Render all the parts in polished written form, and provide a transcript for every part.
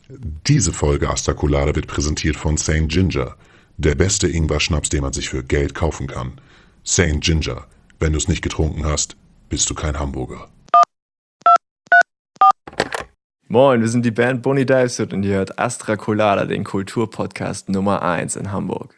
Diese Folge Astrakulada wird präsentiert von St. Ginger, der beste Ingwer-Schnaps, den man sich für Geld kaufen kann. St. Ginger, wenn du es nicht getrunken hast, bist du kein Hamburger. Moin, wir sind die Band Bonnie Divesuit und ihr hört Astrakulada, den Kulturpodcast Nummer 1 in Hamburg.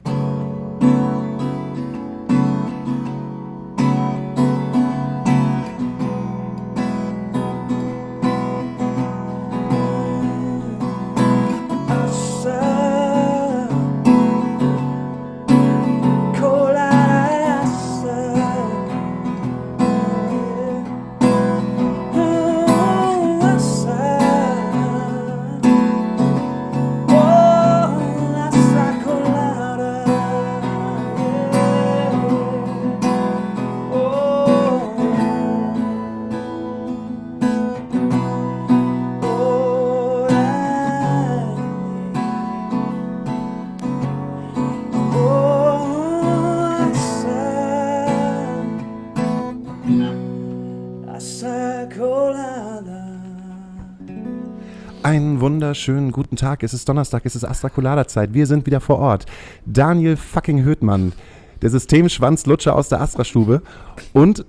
Einen wunderschönen guten Tag. Es ist Donnerstag, es ist Astrakulada-Zeit. Wir sind wieder vor Ort. Daniel fucking Höhtmann, der Systemschwanzlutscher aus der Astra-Stube und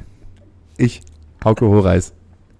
ich, Hauke Horeis.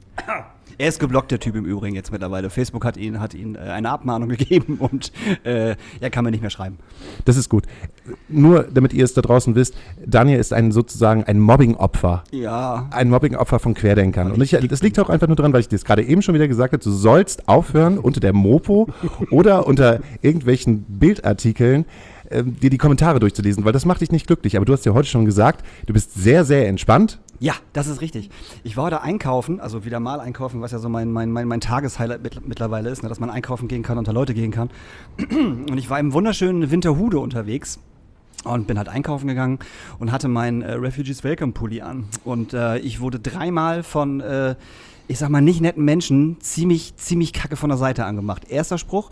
Er ist geblockt, der Typ im Übrigen jetzt mittlerweile. Facebook hat ihn eine Abmahnung gegeben und er kann mir nicht mehr schreiben. Das ist gut. Nur, damit ihr es da draußen wisst, Daniel ist sozusagen ein Mobbing-Opfer. Ja. Ein Mobbing-Opfer von Querdenkern. Und das liegt auch einfach nur daran, weil ich dir das gerade eben schon wieder gesagt habe, du sollst aufhören, unter der Mopo oder unter irgendwelchen Bildartikeln dir die Kommentare durchzulesen, weil das macht dich nicht glücklich. Aber du hast ja heute schon gesagt, du bist sehr, sehr entspannt. Ja, das ist richtig. Ich war heute einkaufen, also wieder mal einkaufen, was ja so mein Tageshighlight mittlerweile ist, ne, dass man einkaufen gehen kann, unter Leute gehen kann. Und ich war im wunderschönen Winterhude unterwegs und bin halt einkaufen gegangen und hatte meinen Refugees Welcome Pulli an. Und ich wurde dreimal von, ich sag mal, nicht netten Menschen ziemlich kacke von der Seite angemacht. Erster Spruch,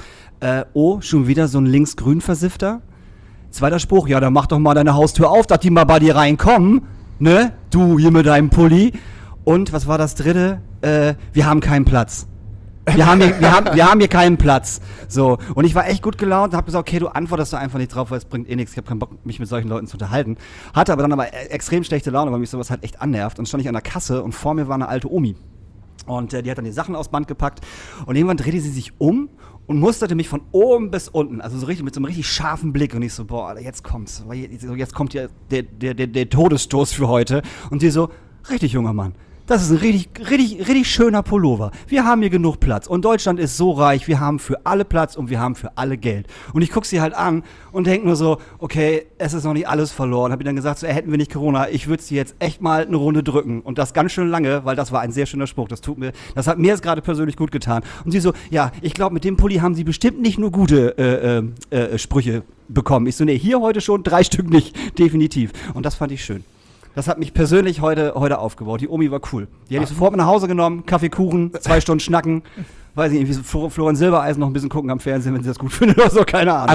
schon wieder so ein linksgrün-Versiffter. Zweiter Spruch, ja, dann mach doch mal deine Haustür auf, dass die mal bei dir reinkommen. Ne? Du hier mit deinem Pulli. Und was war das dritte? Wir haben keinen Platz. Wir haben hier keinen Platz. So. Und ich war echt gut gelaunt und habe gesagt, okay, du antwortest da einfach nicht drauf, weil es bringt eh nichts. Ich habe keinen Bock, mich mit solchen Leuten zu unterhalten. Hatte aber dann extrem schlechte Laune, weil mich sowas halt echt annervt. Und stand ich an der Kasse und vor mir war eine alte Omi. Und die hat dann die Sachen aufs Band gepackt. Und irgendwann drehte sie sich um und musterte mich von oben bis unten, also so richtig mit so einem richtig scharfen Blick. Und ich so, boah, jetzt kommt's. Jetzt kommt ja der Todesstoß für heute. Und die so, richtig, junger Mann, das ist ein richtig schöner Pullover. Wir haben hier genug Platz. Und Deutschland ist so reich, wir haben für alle Platz und wir haben für alle Geld. Und ich gucke sie halt an und denke nur so, okay, es ist noch nicht alles verloren. Habe ich dann gesagt, so, hätten wir nicht Corona, ich würde sie jetzt echt mal eine Runde drücken. Und das ganz schön lange, weil das war ein sehr schöner Spruch. Das hat mir jetzt gerade persönlich gut getan. Und sie so, ja, ich glaube, mit dem Pulli haben sie bestimmt nicht nur gute Sprüche bekommen. Ich so, nee, hier heute schon 3 Stück nicht, definitiv. Und das fand ich schön. Das hat mich persönlich heute aufgebaut. Die Omi war cool. Die hätte ich sofort mit nach Hause genommen, Kaffee, Kuchen, 2 Stunden schnacken. Weiß ich nicht, wie Florian Silbereisen noch ein bisschen gucken am Fernsehen, wenn sie das gut findet oder so, keine Ahnung.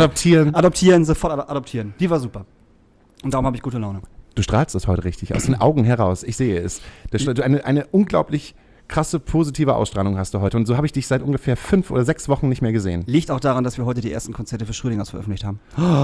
Sofort adoptieren. Die war super. Und darum habe ich gute Laune. Du strahlst das heute richtig, aus den Augen heraus. Ich sehe es. Eine unglaublich krasse, positive Ausstrahlung hast du heute. Und so habe ich dich seit ungefähr 5 oder 6 Wochen nicht mehr gesehen. Liegt auch daran, dass wir heute die ersten Konzerte für Schrödingers veröffentlicht haben.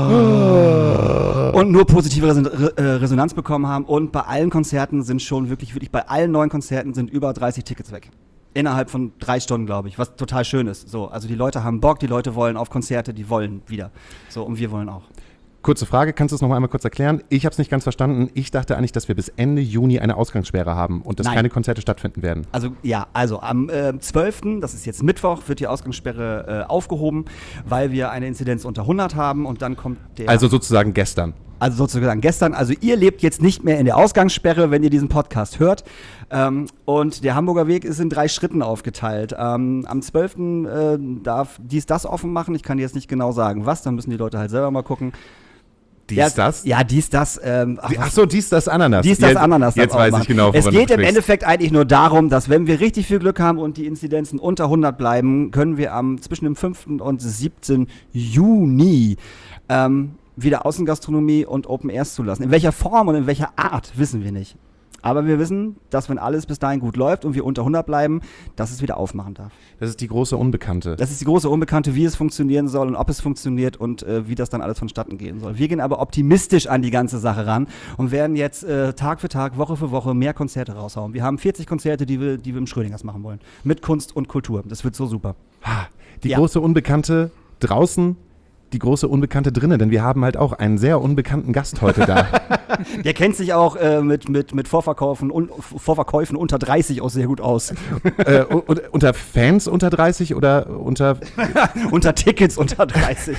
Und nur positive Resonanz bekommen haben. Und bei allen Konzerten sind schon wirklich bei allen neuen Konzerten sind über 30 Tickets weg. Innerhalb von 3 Stunden, glaube ich, was total schön ist. So, also die Leute haben Bock, die Leute wollen auf Konzerte, die wollen wieder. So, und wir wollen auch. Kurze Frage, kannst du es noch einmal kurz erklären? Ich habe es nicht ganz verstanden. Ich dachte eigentlich, dass wir bis Ende Juni eine Ausgangssperre haben und dass keine Konzerte stattfinden werden. Also am 12., das ist jetzt Mittwoch, wird die Ausgangssperre aufgehoben, weil wir eine Inzidenz unter 100 haben und dann kommt der... Also sozusagen gestern. Also ihr lebt jetzt nicht mehr in der Ausgangssperre, wenn ihr diesen Podcast hört. Und der Hamburger Weg ist in 3 Schritten aufgeteilt. Am 12. Darf das offen machen. Ich kann jetzt nicht genau sagen, was. Dann müssen die Leute halt selber mal gucken. Das? Ja, das. Das, Ananas. Ananas. Jetzt weiß ich genau, Es geht im Endeffekt eigentlich nur darum, dass wenn wir richtig viel Glück haben und die Inzidenzen unter 100 bleiben, können wir zwischen dem 5. und 7. Juni wieder Außengastronomie und Open Airs zulassen. In welcher Form und in welcher Art, wissen wir nicht. Aber wir wissen, dass wenn alles bis dahin gut läuft und wir unter 100 bleiben, dass es wieder aufmachen darf. Das ist die große Unbekannte. Das ist die große Unbekannte, wie es funktionieren soll und ob es funktioniert und wie das dann alles vonstatten gehen soll. Wir gehen aber optimistisch an die ganze Sache ran und werden jetzt Tag für Tag, Woche für Woche mehr Konzerte raushauen. Wir haben 40 Konzerte, die wir im Schrödingers machen wollen. Mit Kunst und Kultur. Das wird so super. Die große Unbekannte draußen, die große Unbekannte drinnen, denn wir haben halt auch einen sehr unbekannten Gast heute da. Der kennt sich auch mit Vorverkäufen unter 30 auch sehr gut aus. Unter Fans unter 30 oder unter... Unter Tickets unter 30.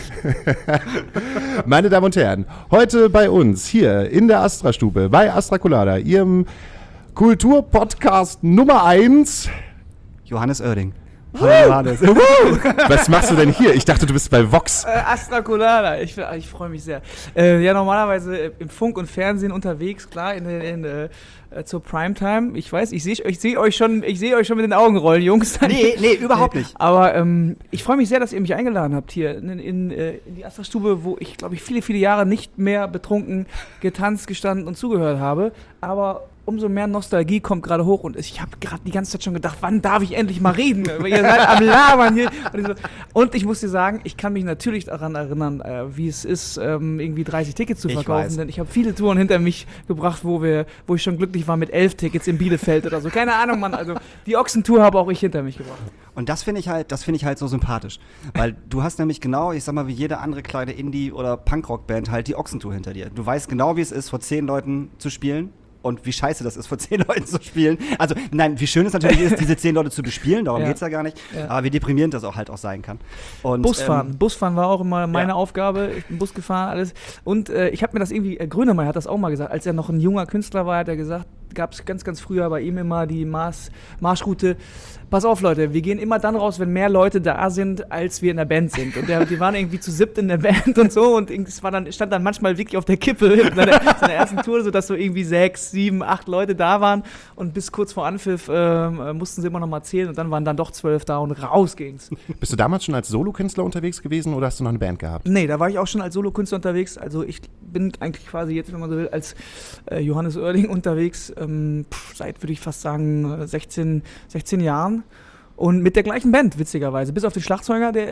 Meine Damen und Herren, heute bei uns hier in der Astra-Stube bei Astra Colada, Ihrem Kulturpodcast Nummer 1. Johannes Oerding. Hallo Johannes. Was machst du denn hier? Ich dachte, du bist bei Vox. Astra Colada, ich freue mich sehr. Ja, normalerweise im Funk und Fernsehen unterwegs, klar, zur Primetime. Ich weiß, ich sehe euch schon mit den Augen rollen, Jungs. Nee, überhaupt nicht. Aber ich freue mich sehr, dass ihr mich eingeladen habt hier in die Astra-Stube, wo ich, glaube ich, viele, viele Jahre nicht mehr betrunken getanzt, gestanden und zugehört habe. Aber umso mehr Nostalgie kommt gerade hoch und ich habe gerade die ganze Zeit schon gedacht, wann darf ich endlich mal reden? Weil ihr seid am Labern hier. Und ich muss dir sagen, ich kann mich natürlich daran erinnern, wie es ist, irgendwie 30 Tickets zu verkaufen. Denn ich habe viele Touren hinter mich gebracht, wo ich schon glücklich war mit 11 Tickets in Bielefeld oder so. Keine Ahnung, Mann. Also die Ochsentour habe auch ich hinter mich gebracht. Und das finde ich halt so sympathisch. Weil du hast nämlich genau, ich sag mal, wie jede andere kleine Indie- oder Punkrock-Band halt die Ochsentour hinter dir. Du weißt genau, wie es ist, vor 10 Leuten zu spielen. Und wie scheiße das ist, vor 10 Leuten zu spielen. Also, nein, wie schön es natürlich ist, diese 10 Leute zu bespielen, darum geht's ja gar nicht. Ja. Aber wie deprimierend das auch sein kann. Und, Busfahren war auch immer meine Aufgabe. Ich bin Bus gefahren, alles. Und ich habe mir das irgendwie, Grönemeyer hat das auch mal gesagt, als er noch ein junger Künstler war, hat er gesagt, gab es ganz, ganz früher bei ihm immer die Marschroute. Pass auf, Leute, wir gehen immer dann raus, wenn mehr Leute da sind, als wir in der Band sind. Und die waren irgendwie zu 7 in der Band und so. Und es stand dann manchmal wirklich auf der Kippe in seiner ersten Tour, sodass so irgendwie 6, 7, 8 Leute da waren. Und bis kurz vor Anpfiff mussten sie immer noch mal zählen. Und dann waren dann doch 12 da und raus ging's. Bist du damals schon als Solokünstler unterwegs gewesen oder hast du noch eine Band gehabt? Nee, da war ich auch schon als Solokünstler unterwegs. Also ich bin eigentlich quasi jetzt, wenn man so will, als Johannes Oerding unterwegs. Seit, würde ich fast sagen, 16 Jahren. Und mit der gleichen Band, witzigerweise. Bis auf den Schlagzeuger, der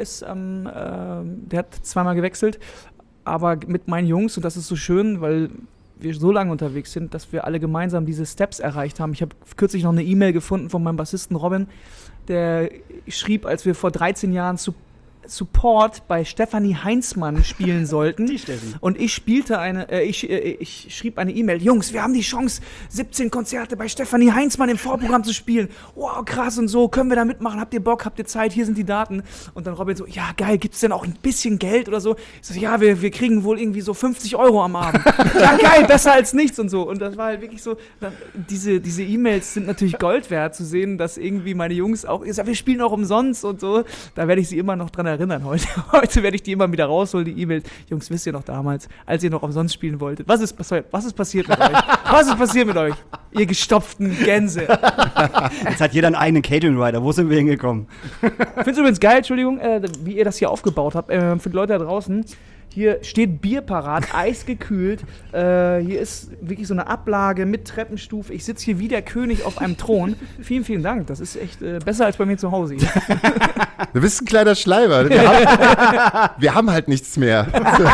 hat zweimal gewechselt. Aber mit meinen Jungs, und das ist so schön, weil wir so lange unterwegs sind, dass wir alle gemeinsam diese Steps erreicht haben. Ich habe kürzlich noch eine E-Mail gefunden von meinem Bassisten Robin, der schrieb, als wir vor 13 Jahren Support bei Stefanie Heinzmann spielen sollten. Die Steffi. Und ich spielte ich schrieb eine E-Mail, Jungs, wir haben die Chance, 17 Konzerte bei Stefanie Heinzmann im Vorprogramm zu spielen. Wow, krass und so, können wir da mitmachen? Habt ihr Bock? Habt ihr Zeit? Hier sind die Daten. Und dann Robin so, ja geil, gibt's denn auch ein bisschen Geld oder so? Ich so, ja, wir kriegen wohl irgendwie so 50 € am Abend. Ja geil, besser als nichts und so. Und das war halt wirklich so, diese E-Mails sind natürlich Gold wert, zu sehen, dass irgendwie meine Jungs auch, ich sag, wir spielen auch umsonst und so. Da werde ich sie immer noch dran erinnern heute. Heute werde ich die immer wieder rausholen, die E-Mails. Jungs, wisst ihr noch damals, als ihr noch umsonst spielen wolltet? Was ist passiert mit euch? Was ist passiert mit euch? Ihr gestopften Gänse. Jetzt hat jeder einen eigenen Catering-Rider. Wo sind wir hingekommen? Ich finde es übrigens geil, Entschuldigung, wie ihr das hier aufgebaut habt. Für die Leute da draußen. Hier steht Bier parat, eisgekühlt. Hier ist wirklich so eine Ablage mit Treppenstufe. Ich sitze hier wie der König auf einem Thron. Vielen, vielen Dank. Das ist echt besser als bei mir zu Hause hier. Du bist ein kleiner Schleimer. Wir haben halt nichts mehr.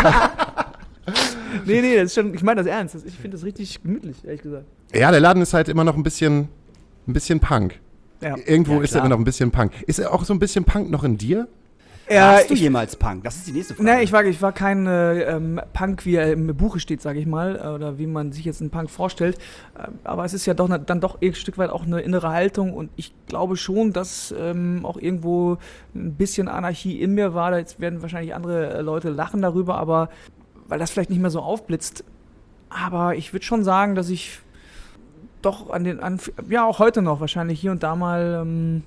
Nee, das ist schon, ich meine das ernst. Ich finde das richtig gemütlich, ehrlich gesagt. Ja, der Laden ist halt immer noch ein bisschen Punk. Ja. Irgendwo ist er immer noch ein bisschen Punk. Ist er auch so ein bisschen Punk noch in dir? Warst du jemals Punk? Das ist die nächste Frage. Nee, ich war kein Punk, wie er im Buche steht, sage ich mal, oder wie man sich jetzt einen Punk vorstellt. Aber es ist ja doch dann doch ein Stück weit auch eine innere Haltung und ich glaube schon, dass auch irgendwo ein bisschen Anarchie in mir war. Jetzt werden wahrscheinlich andere Leute lachen darüber, aber weil das vielleicht nicht mehr so aufblitzt. Aber ich würde schon sagen, dass ich doch auch heute noch wahrscheinlich hier und da mal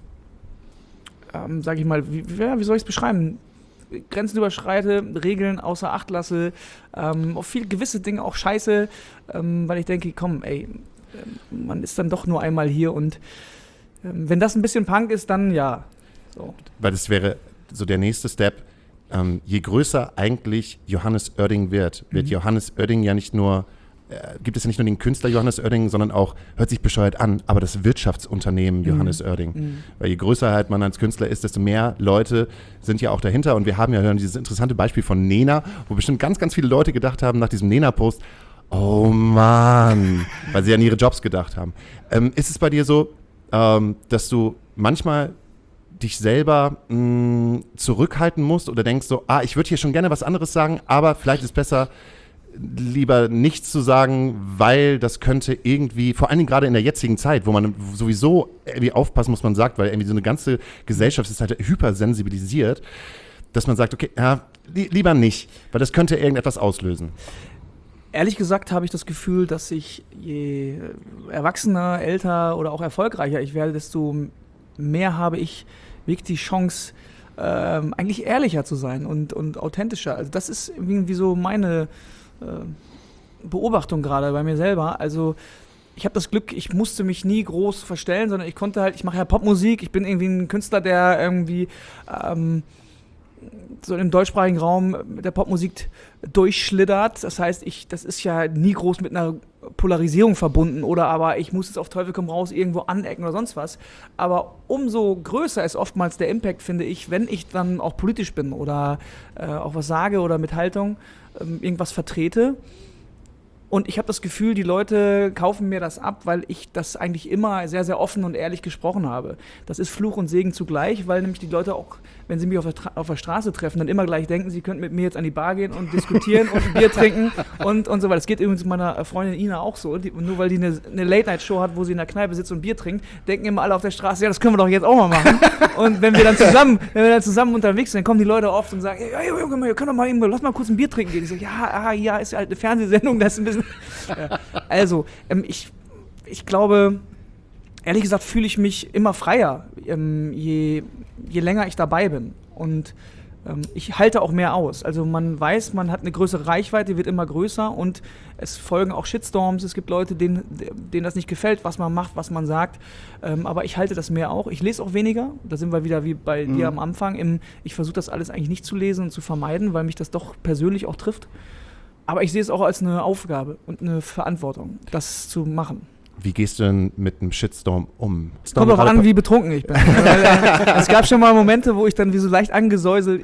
sage ich mal, wie soll ich es beschreiben? Grenzen überschreite, Regeln außer Acht lasse, auf viele gewisse Dinge auch scheiße, weil ich denke, komm, ey, man ist dann doch nur einmal hier und wenn das ein bisschen Punk ist, dann ja. So. Weil das wäre so der nächste Step. Je größer eigentlich Johannes Oerding wird Johannes Oerding ja nicht nur gibt es ja nicht nur den Künstler Johannes Oerding, sondern auch, hört sich bescheuert an, aber das Wirtschaftsunternehmen Johannes Oerding. Weil je größer halt man als Künstler ist, desto mehr Leute sind ja auch dahinter. Und wir haben ja dieses interessante Beispiel von Nena, wo bestimmt ganz, ganz viele Leute gedacht haben nach diesem Nena-Post, oh Mann, weil sie an ihre Jobs gedacht haben. Ist es bei dir so, dass du manchmal dich selber zurückhalten musst oder denkst so, ich würde hier schon gerne was anderes sagen, aber vielleicht ist besser, lieber nichts zu sagen, weil das könnte irgendwie, vor allen Dingen gerade in der jetzigen Zeit, wo man sowieso irgendwie aufpassen muss, man sagt, weil irgendwie so eine ganze Gesellschaft ist halt hypersensibilisiert, dass man sagt, okay, lieber nicht, weil das könnte irgendetwas auslösen. Ehrlich gesagt habe ich das Gefühl, dass ich je erwachsener, älter oder auch erfolgreicher ich werde, desto mehr habe ich wirklich die Chance, eigentlich ehrlicher zu sein und authentischer. Also das ist irgendwie so meine Beobachtung gerade bei mir selber. Also ich habe das Glück, ich musste mich nie groß verstellen, sondern ich mache ja Popmusik, ich bin irgendwie ein Künstler, der irgendwie so im deutschsprachigen Raum mit der Popmusik durchschlittert. Das heißt, das ist ja nie groß mit einer Polarisierung verbunden oder aber ich muss jetzt auf Teufel komm raus irgendwo anecken oder sonst was. Aber umso größer ist oftmals der Impact, finde ich, wenn ich dann auch politisch bin oder auch was sage oder mit Haltung irgendwas vertrete. Und ich habe das Gefühl, die Leute kaufen mir das ab, weil ich das eigentlich immer sehr, sehr offen und ehrlich gesprochen habe. Das ist Fluch und Segen zugleich, weil nämlich die Leute auch, wenn sie mich auf der Straße treffen, dann immer gleich denken, sie könnten mit mir jetzt an die Bar gehen und diskutieren und ein Bier trinken und so weiter. Das geht übrigens meiner Freundin Ina auch so. Nur weil die eine Late-Night-Show hat, wo sie in der Kneipe sitzt und Bier trinkt, denken immer alle auf der Straße, ja, das können wir doch jetzt auch mal machen. Und wenn wir dann zusammen unterwegs sind, dann kommen die Leute oft und sagen, ja, Junge, wir können doch mal eben, lass mal kurz ein Bier trinken gehen. Ich so, ja, ist halt eine Fernsehsendung, das ist ein bisschen... Also, ich glaube, ehrlich gesagt fühle ich mich immer freier, je länger ich dabei bin. Und ich halte auch mehr aus. Also man weiß, man hat eine größere Reichweite, wird immer größer und es folgen auch Shitstorms. Es gibt Leute, denen das nicht gefällt, was man macht, was man sagt. Aber ich halte das mehr auch. Ich lese auch weniger. Da sind wir wieder wie bei dir am Anfang. Ich versuche das alles eigentlich nicht zu lesen und zu vermeiden, weil mich das doch persönlich auch trifft. Aber ich sehe es auch als eine Aufgabe und eine Verantwortung, das zu machen. Wie gehst du denn mit einem Shitstorm um? Kommt auch an, wie betrunken ich bin. Es gab schon mal Momente, wo ich dann wie so leicht angesäuselt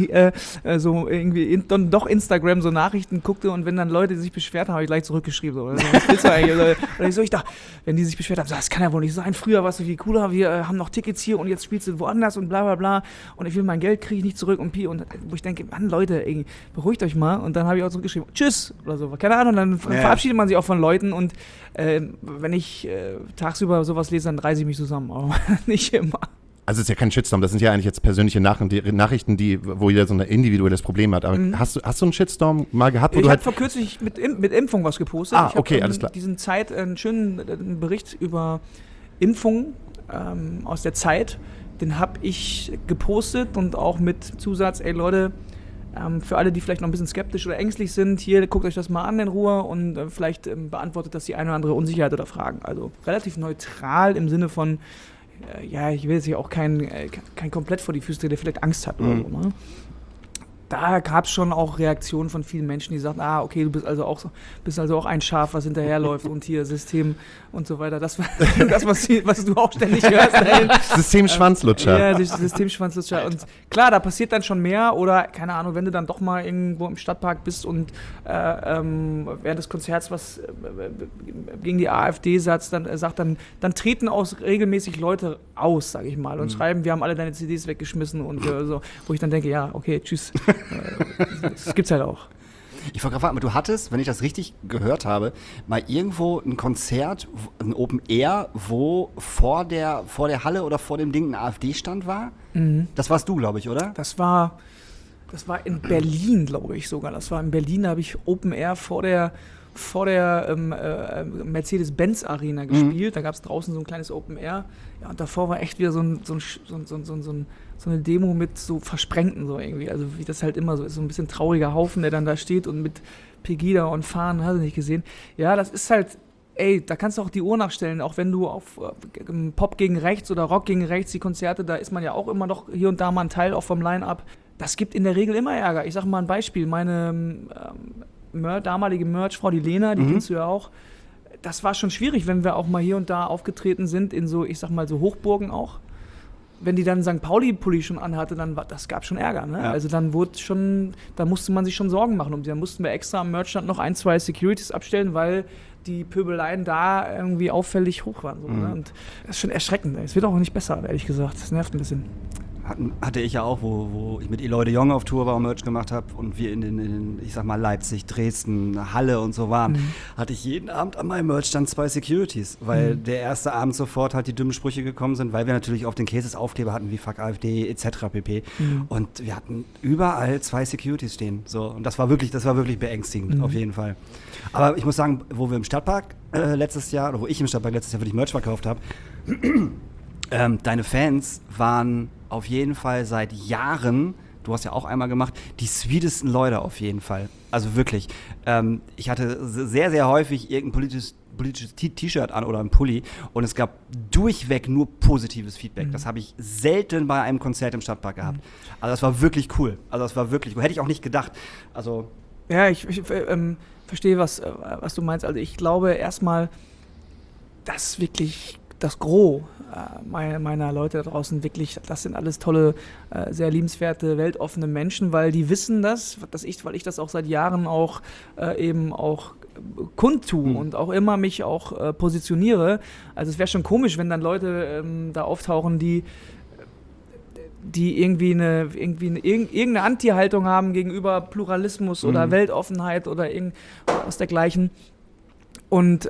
irgendwie doch Instagram so Nachrichten guckte und wenn dann Leute sich beschwert haben, habe ich gleich zurückgeschrieben. So, was willst du eigentlich? Ich dachte, wenn die sich beschwert haben, das kann ja wohl nicht sein. Früher warst du viel cooler, wir haben noch Tickets hier und jetzt spielst du woanders und bla bla bla und ich will mein Geld, kriege ich nicht zurück und wo ich denke, Mann Leute, beruhigt euch mal und dann habe ich auch zurückgeschrieben, tschüss oder so, keine Ahnung, dann verabschiedet man sich auch von Leuten und wenn ich tagsüber sowas lese, dann reiße ich mich zusammen, aber nicht immer. Also es ist ja kein Shitstorm, das sind ja eigentlich jetzt persönliche Nachrichten, wo jeder so ein individuelles Problem hat. Aber hast du einen Shitstorm mal gehabt? Wo ich habe vor kürzlich mit Impfung was gepostet. Ich okay, alles klar. Diesen Zeit einen schönen Bericht über Impfungen aus der Zeit, den habe ich gepostet und auch mit Zusatz, ey Leute, für alle, die vielleicht noch ein bisschen skeptisch oder ängstlich sind, hier, guckt euch das mal an in Ruhe und vielleicht beantwortet das die eine oder andere Unsicherheit oder Fragen. Also relativ neutral im Sinne von, ich will jetzt hier auch kein komplett vor die Füße, der vielleicht Angst hat oder so. Ne? Da gab es schon auch Reaktionen von vielen Menschen, die sagten, okay, du bist also auch ein Schaf, was hinterherläuft und hier System und so weiter. Das war das, was du auch ständig hörst. Systemschwanzlutscher. Ja, Systemschwanzlutscher. Und klar, da passiert dann schon mehr oder, keine Ahnung, wenn du dann doch mal irgendwo im Stadtpark bist und während des Konzerts was gegen die AfD sagt, dann treten regelmäßig Leute aus, sag ich mal, und schreiben, wir haben alle deine CDs weggeschmissen und so, wo ich dann denke, ja, okay, tschüss. Das gibt's halt auch. Ich wollte gerade fragen, du hattest, wenn ich das richtig gehört habe, mal irgendwo ein Konzert, ein Open Air, wo vor der Halle oder vor dem Ding ein AfD-Stand war? Mhm. Das warst du, glaube ich, oder? Das war in Berlin, glaube ich sogar. Das war in Berlin, da habe ich Open Air vor der Mercedes-Benz-Arena gespielt. Da gab es draußen so ein kleines Open Air. Ja, und davor war echt wieder so eine Demo mit so Versprengten so irgendwie. Also wie das halt immer so ist, so ein bisschen trauriger Haufen, der dann da steht und mit Pegida und Fahnen, hast du nicht gesehen. Ja, das ist halt, da kannst du auch die Uhr nachstellen, auch wenn du auf Pop gegen rechts oder Rock gegen rechts, die Konzerte, da ist man ja auch immer noch hier und da mal ein Teil auch vom Line-Up. Das gibt in der Regel immer Ärger. Ich sage mal ein Beispiel, meine damalige Merch-Frau, die Lena, die kennst du ja auch. Das war schon schwierig, wenn wir auch mal hier und da aufgetreten sind, in so, ich sag mal, so Hochburgen auch. Wenn die dann St. Pauli-Pulli schon anhatte, das gab schon Ärger, ne? Ja. Also dann da musste man sich schon Sorgen machen um die. Dann mussten wir extra am Merchstand noch 1, 2 Securities abstellen, weil die Pöbeleien da irgendwie auffällig hoch waren. So, ne? Und das ist schon erschreckend. Es wird auch nicht besser, ehrlich gesagt. Das nervt ein bisschen. Hatte ich ja auch, wo ich mit Eloy de Jong auf Tour war und Merch gemacht habe und wir in ich sag mal, Leipzig, Dresden, Halle und so waren, hatte ich jeden Abend an meinem Merchstand 2 Securities, weil der erste Abend sofort halt die dummen Sprüche gekommen sind, weil wir natürlich auf den Cases Aufkleber hatten wie Fuck AfD etc. pp. Und wir hatten überall 2 Securities stehen. So, und das war wirklich beängstigend, auf jeden Fall. Aber ich muss sagen, wo ich im Stadtpark letztes Jahr wirklich Merch verkauft habe, deine Fans waren auf jeden Fall seit Jahren, du hast ja auch einmal gemacht, die sweetesten Leute auf jeden Fall. Also wirklich. Ich hatte sehr, sehr häufig irgendein politisches T-Shirt an oder ein Pulli und es gab durchweg nur positives Feedback. Das habe ich selten bei einem Konzert im Stadtpark gehabt. Also das war wirklich cool. Hätte ich auch nicht gedacht. Also Ja, ich verstehe, was du meinst. Also ich glaube erstmal, dass wirklich das Gros meiner Leute da draußen wirklich, das sind alles tolle, sehr liebenswerte, weltoffene Menschen, weil die wissen weil ich das auch seit Jahren auch eben auch kundtue und auch immer mich auch positioniere. Also es wäre schon komisch, wenn dann Leute da auftauchen, die irgendwie irgendeine Anti-Haltung haben gegenüber Pluralismus oder Weltoffenheit oder was dergleichen. Und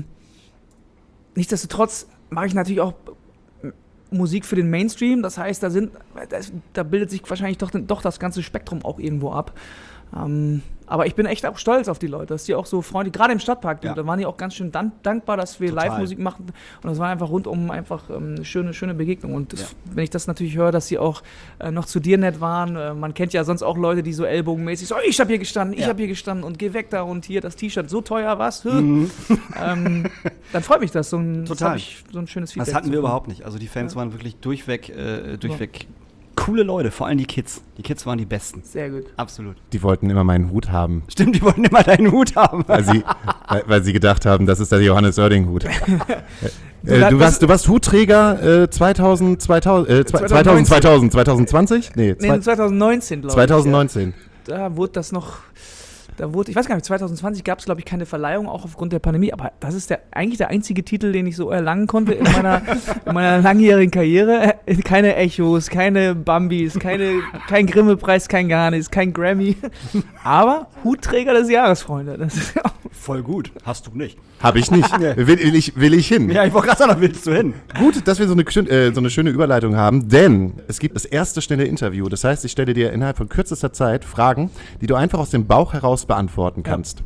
nichtsdestotrotz mache ich natürlich auch Musik für den Mainstream. Das heißt, da bildet sich wahrscheinlich doch das ganze Spektrum auch irgendwo ab. Aber ich bin echt auch stolz auf die Leute, dass die auch so freundlich, gerade im Stadtpark, da waren die auch ganz schön dankbar, dass wir Live-Musik machen. Und das war einfach rundum eine schöne Begegnung. Und wenn ich das natürlich höre, dass sie auch noch zu dir nett waren, man kennt ja sonst auch Leute, die so ellbogenmäßig so, ich habe hier gestanden und geh weg da und hier das T-Shirt, so teuer, was? Dann freut mich das, so ein schönes Feedback. Das hatten wir überhaupt nicht. Also die Fans waren wirklich durchweg coole Leute, vor allem die Kids. Die Kids waren die Besten. Sehr gut. Absolut. Die wollten immer meinen Hut haben. Stimmt, die wollten immer deinen Hut haben. Weil sie gedacht haben, das ist der Johannes Oerding-Hut. Du warst Hutträger 2020? Nee, 2019, glaube ich. 2019. Da wurde das noch... ich weiß gar nicht, 2020 gab es, glaube ich, keine Verleihung, auch aufgrund der Pandemie, aber das ist eigentlich der einzige Titel, den ich so erlangen konnte in meiner langjährigen Karriere. Keine Echos, keine Bambis, kein Grimme-Preis, kein gar nichts, kein Grammy. Aber Hutträger des Jahres, Freunde. Das ist voll gut. Hast du nicht. Habe ich nicht. Will ich hin. Ja, ich wollte gerade sagen, da willst du hin. Gut, dass wir so eine schöne Überleitung haben, denn es gibt das erste schnelle Interview. Das heißt, ich stelle dir innerhalb von kürzester Zeit Fragen, die du einfach aus dem Bauch heraus beantworten kannst.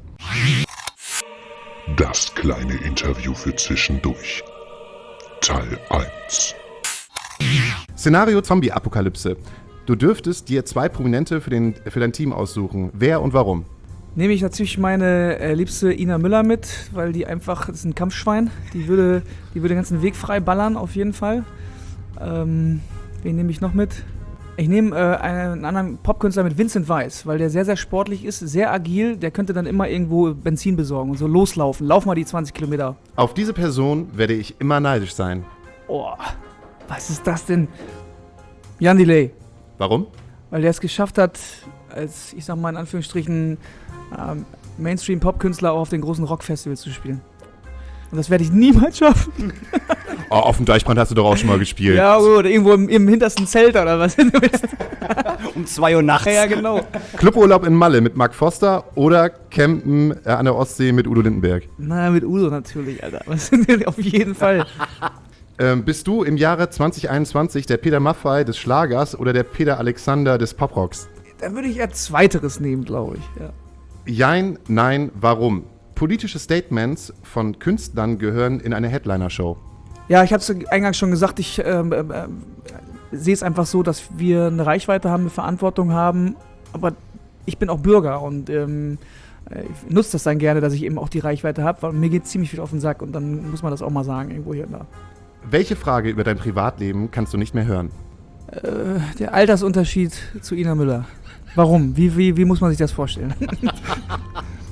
Das kleine Interview für zwischendurch. Teil 1. Szenario Zombie-Apokalypse. Du dürftest dir 2 Prominente für dein Team aussuchen. Wer und warum? Nehme ich natürlich meine liebste Ina Müller mit, weil die einfach, das ist ein Kampfschwein, die würde den ganzen Weg frei ballern, auf jeden Fall. Wen nehme ich noch mit? Ich nehme einen anderen Popkünstler mit, Vincent Weiss, weil der sehr, sehr sportlich ist, sehr agil, der könnte dann immer irgendwo Benzin besorgen und so loslaufen. Lauf mal die 20 Kilometer. Auf diese Person werde ich immer neidisch sein. Oh, was ist das denn? Jan Delay. Warum? Weil der es geschafft hat, als, ich sag mal in Anführungsstrichen, Mainstream-Pop-Künstler auch auf den großen Rockfestivals zu spielen. Und das werde ich niemals schaffen. Oh, auf dem Deichbrand hast du doch auch schon mal gespielt. Ja, oder irgendwo im hintersten Zelt oder was. Um 2 Uhr nachts. Ja, genau. Cluburlaub in Malle mit Mark Foster oder Campen an der Ostsee mit Udo Lindenberg? Na, mit Udo natürlich, Alter. Was sind denn auf jeden Fall? Bist du im Jahre 2021 der Peter Maffay des Schlagers oder der Peter Alexander des Poprocks? Da würde ich eher Zweiteres nehmen, glaube ich. Ja. Jein, nein, warum? Politische Statements von Künstlern gehören in eine Headliner-Show. Ja, ich habe es eingangs schon gesagt, ich sehe es einfach so, dass wir eine Reichweite haben, eine Verantwortung haben, aber ich bin auch Bürger und ich nutze das dann gerne, dass ich eben auch die Reichweite habe, weil mir geht ziemlich viel auf den Sack und dann muss man das auch mal sagen, irgendwo hier und da. Welche Frage über dein Privatleben kannst du nicht mehr hören? Der Altersunterschied zu Ina Müller. Warum? Wie muss man sich das vorstellen?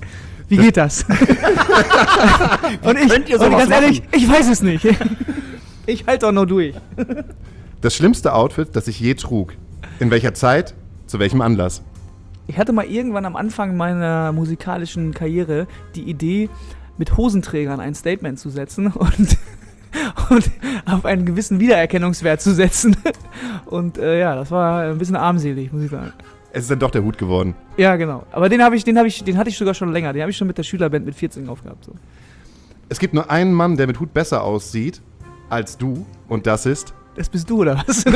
Wie geht das? Und ich, Könnt ihr sowas ganz ehrlich, machen? ich weiß es nicht. Ich halte doch nur durch. Das schlimmste Outfit, das ich je trug. In welcher Zeit? Zu welchem Anlass? Ich hatte mal irgendwann am Anfang meiner musikalischen Karriere die Idee, mit Hosenträgern ein Statement zu setzen und auf einen gewissen Wiedererkennungswert zu setzen. Und ja, das war ein bisschen armselig, muss ich sagen. Es ist dann doch der Hut geworden. Ja, genau. Aber den hatte ich sogar schon länger. Den habe ich schon mit der Schülerband mit 14 aufgehabt. So. Es gibt nur einen Mann, der mit Hut besser aussieht als du. Und das ist... Das bist du, oder was?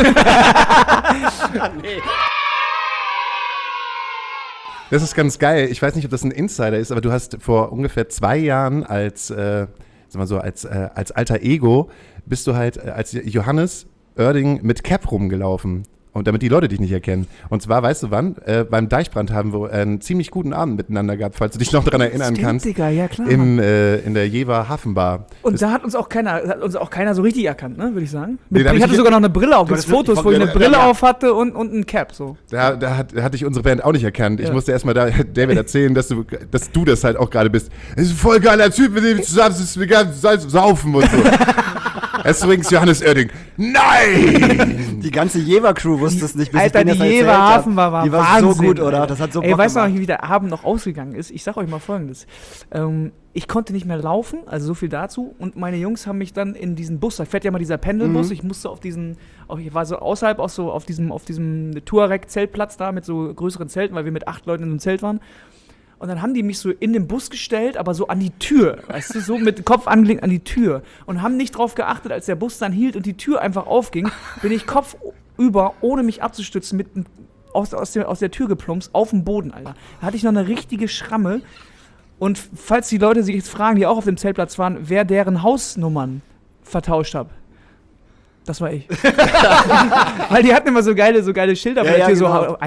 Das ist ganz geil. Ich weiß nicht, ob das ein Insider ist, aber du hast vor ungefähr 2 Jahren als alter Ego bist du halt als Johannes Oerding mit Cap rumgelaufen. Und damit die Leute dich nicht erkennen. Und zwar, weißt du wann? Beim Deichbrand haben wir einen ziemlich guten Abend miteinander gehabt, falls du dich noch daran erinnern kannst. Digga, ja klar. In der Jever Hafenbar. Und da hat uns auch keiner so richtig erkannt, ne, würde ich sagen. Nee, da hab Ich hatte ich- sogar noch eine Brille auf. Gibt's hattest wirklich Fotos, wo ich eine von- Brille ja. auf hatte und ein Cap, so. Da hatte ich unsere Band auch nicht erkannt. Ich Ja. musste erstmal David erzählen, dass du das halt auch gerade bist. Das ist ein voll geiler Typ, mit dem ich zusammen sitze, wir ganz saufen und so. Es ist übrigens Johannes Oerding. Nein! Die ganze Jever-Crew wusste es nicht, bis Alter, ich denen die das erzählt Jever hab. Hafenbar war Die war Wahnsinn, so gut, oder? Alter. Das hat so Ey, Bock weißt du noch, gemacht. wie der Abend noch ausgegangen ist? Ich sag euch mal Folgendes. Ich konnte nicht mehr laufen, also so viel dazu. Und meine Jungs haben mich dann in diesen Bus, da fährt ja mal dieser Pendelbus, ich musste ich war so außerhalb, auch so auf diesem Touareg-Zeltplatz da mit so größeren Zelten, weil wir mit 8 Leuten in einem Zelt waren. Und dann haben die mich so in den Bus gestellt, aber so an die Tür, weißt du, so mit dem Kopf angelehnt an die Tür. Und haben nicht drauf geachtet, als der Bus dann hielt und die Tür einfach aufging, bin ich kopfüber, ohne mich abzustützen, aus der Tür geplumpst, auf den Boden, Alter. Da hatte ich noch eine richtige Schramme. Und falls die Leute sich jetzt fragen, die auch auf dem Zeltplatz waren, wer deren Hausnummern vertauscht hat, das war ich. Weil die hatten immer so geile Schilder, Ja, ja, hier genau. so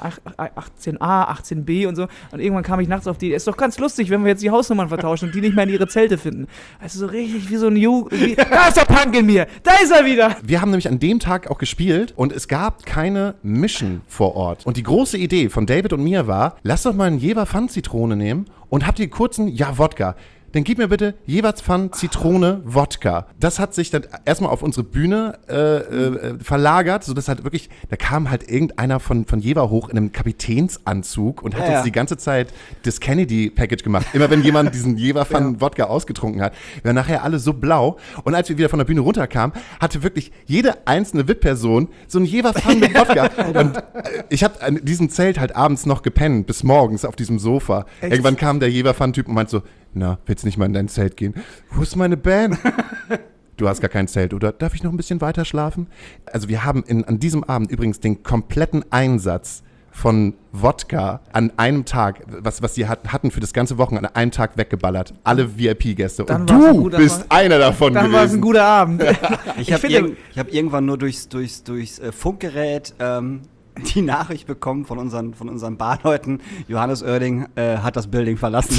18a, 18b und so. Und irgendwann kam ich nachts auf die, ist doch ganz lustig, wenn wir jetzt die Hausnummern vertauschen und die nicht mehr in ihre Zelte finden. Also so richtig wie so ein da ist der Punk in mir, da ist er wieder. Wir haben nämlich an dem Tag auch gespielt und es gab keine Mission vor Ort. Und die große Idee von David und mir war, lass doch mal einen Jever Pfann Zitrone nehmen und habt ihr kurzen, Wodka. Dann gib mir bitte Jeweils Pfann Zitrone Wodka. Das hat sich dann erstmal auf unsere Bühne verlagert, sodass halt wirklich, da kam halt irgendeiner von Jever hoch in einem Kapitänsanzug und hat Ja. uns die ganze Zeit das Kennedy-Package gemacht. Immer wenn jemand diesen Jever Pfann Wodka ausgetrunken hat, wir waren nachher alle so blau. Und als wir wieder von der Bühne runterkamen, hatte wirklich jede einzelne VIP-Person so einen Jever Pfann mit Wodka. Und ich habe an diesem Zelt halt abends noch gepennt, bis morgens auf diesem Sofa. Echt? Irgendwann kam der Jever Pfann-Typ und meinte so, na, willst du nicht mal in dein Zelt gehen? Wo ist meine Band? Du hast gar kein Zelt, oder? Darf ich noch ein bisschen weiter schlafen? Also wir haben an diesem Abend übrigens den kompletten Einsatz von Wodka an einem Tag, was sie hatten für das ganze Wochenende, an einem Tag weggeballert. Alle VIP-Gäste. Dann Und war's ein du guter bist Abend. einer davon Dann war es ein gewesen. guter Abend. Ich habe irgendwann nur durchs Funkgerät die Nachricht bekommen von unseren Barleuten, Johannes Oerding hat das Building verlassen.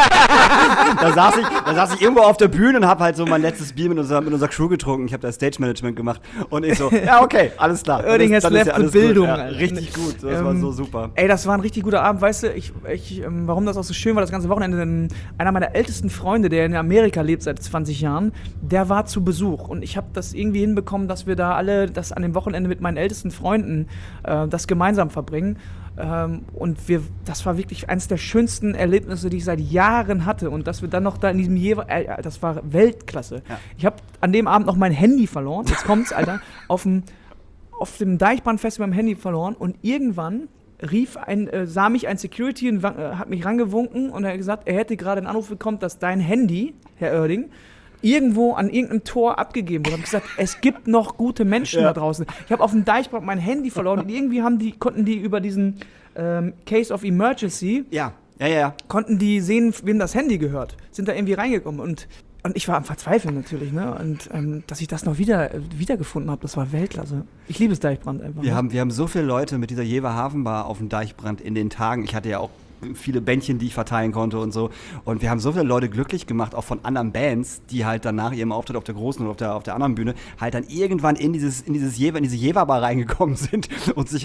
da saß ich irgendwo auf der Bühne und habe halt so mein letztes Bier mit unserer Crew getrunken. Ich habe da Stage-Management gemacht und ich so, ja okay, alles klar. Oerding has Dann ist left alles the gut. Bildung. Ja, richtig gut, das war so super. Ey, das war ein richtig guter Abend, weißt du, warum das auch so schön war, das ganze Wochenende, denn einer meiner ältesten Freunde, der in Amerika lebt seit 20 Jahren, der war zu Besuch und ich habe das irgendwie hinbekommen, dass wir da alle das an dem Wochenende mit meinen ältesten Freunden das gemeinsam verbringen. Und das war wirklich eines der schönsten Erlebnisse, die ich seit Jahren hatte. Und dass wir dann noch da in diesem das war Weltklasse. Ja. Ich habe an dem Abend noch mein Handy verloren. Jetzt kommt's, Alter. Auf dem Deichbrand-Festival mein Handy verloren. Und irgendwann sah mich ein Security und hat mich rangewunken und er hat gesagt, er hätte gerade einen Anruf bekommen, dass dein Handy, Herr Oerding, irgendwo an irgendeinem Tor abgegeben wurde. Ich habe gesagt, es gibt noch gute Menschen da draußen. Ich habe auf dem Deichbrand mein Handy verloren und irgendwie konnten die über diesen Case of Emergency, Ja. konnten die sehen, wem das Handy gehört. Sind da irgendwie reingekommen und ich war am Verzweifeln natürlich, ne? Und dass ich das noch wiedergefunden habe, das war Weltklasse. Ich liebe das Deichbrand einfach. Wir haben so viele Leute mit dieser Jever Hafenbar auf dem Deichbrand in den Tagen. Ich hatte ja auch viele Bändchen, die ich verteilen konnte und so. Und wir haben so viele Leute glücklich gemacht, auch von anderen Bands, die halt dann nach ihrem Auftritt auf der großen oder auf der anderen Bühne halt dann irgendwann in diese Jever-Bar reingekommen sind und sich halt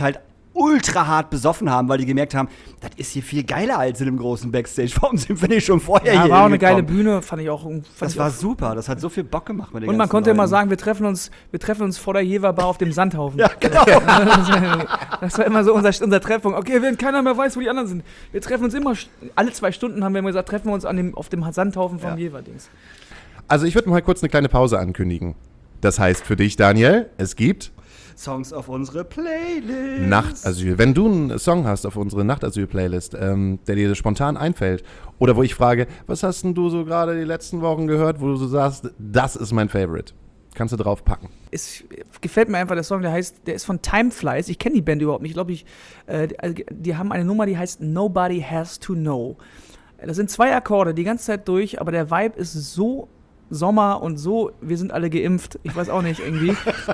ultra hart besoffen haben, weil die gemerkt haben, das ist hier viel geiler als in dem großen Backstage. Warum sind wir nicht schon vorher Ja, hier war auch eine geile hingekommen? Bühne, fand ich auch. Das war super, das hat so viel Bock gemacht mit den Und man ganzen konnte immer Leuten. sagen, wir treffen uns vor der Jever Bar auf dem Sandhaufen. Ja, genau. Das war immer so unser Treffpunkt. Okay, wenn keiner mehr weiß, wo die anderen sind. Wir treffen uns immer, alle 2 Stunden haben wir immer gesagt, treffen wir uns auf dem Sandhaufen vom Jever-Dings. Also ich würde mal kurz eine kleine Pause ankündigen. Das heißt für dich, Daniel, es gibt Songs auf unsere Playlist. Nachtasyl. Wenn du einen Song hast auf unsere Nachtasyl-Playlist, der dir spontan einfällt, oder wo ich frage, was hast denn du so gerade die letzten Wochen gehört, wo du so sagst, das ist mein Favorite, kannst du drauf packen. Es gefällt mir einfach der Song, der ist von Timeflies. Ich kenne die Band überhaupt nicht. Ich glaube, die haben eine Nummer, die heißt Nobody Has to Know. Das sind 2 Akkorde die ganze Zeit durch, aber der Vibe ist so Sommer und so, wir sind alle geimpft. Ich weiß auch nicht, irgendwie.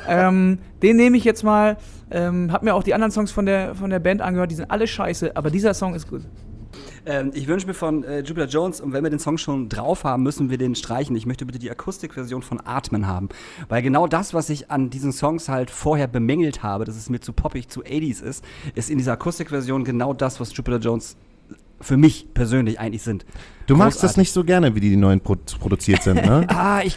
Den nehme ich jetzt mal. Hab mir auch die anderen Songs von der Band angehört, die sind alle scheiße, aber dieser Song ist gut. Ich wünsche mir von Jupiter Jones, und wenn wir den Song schon drauf haben, müssen wir den streichen. Ich möchte bitte die Akustikversion von Atmen haben. Weil genau das, was ich an diesen Songs halt vorher bemängelt habe, dass es mir zu poppig, zu 80s ist in dieser Akustikversion genau das, was Jupiter Jones für mich persönlich eigentlich sind. Du magst das Großartig. nicht so gerne, wie die neuen produziert sind, ne?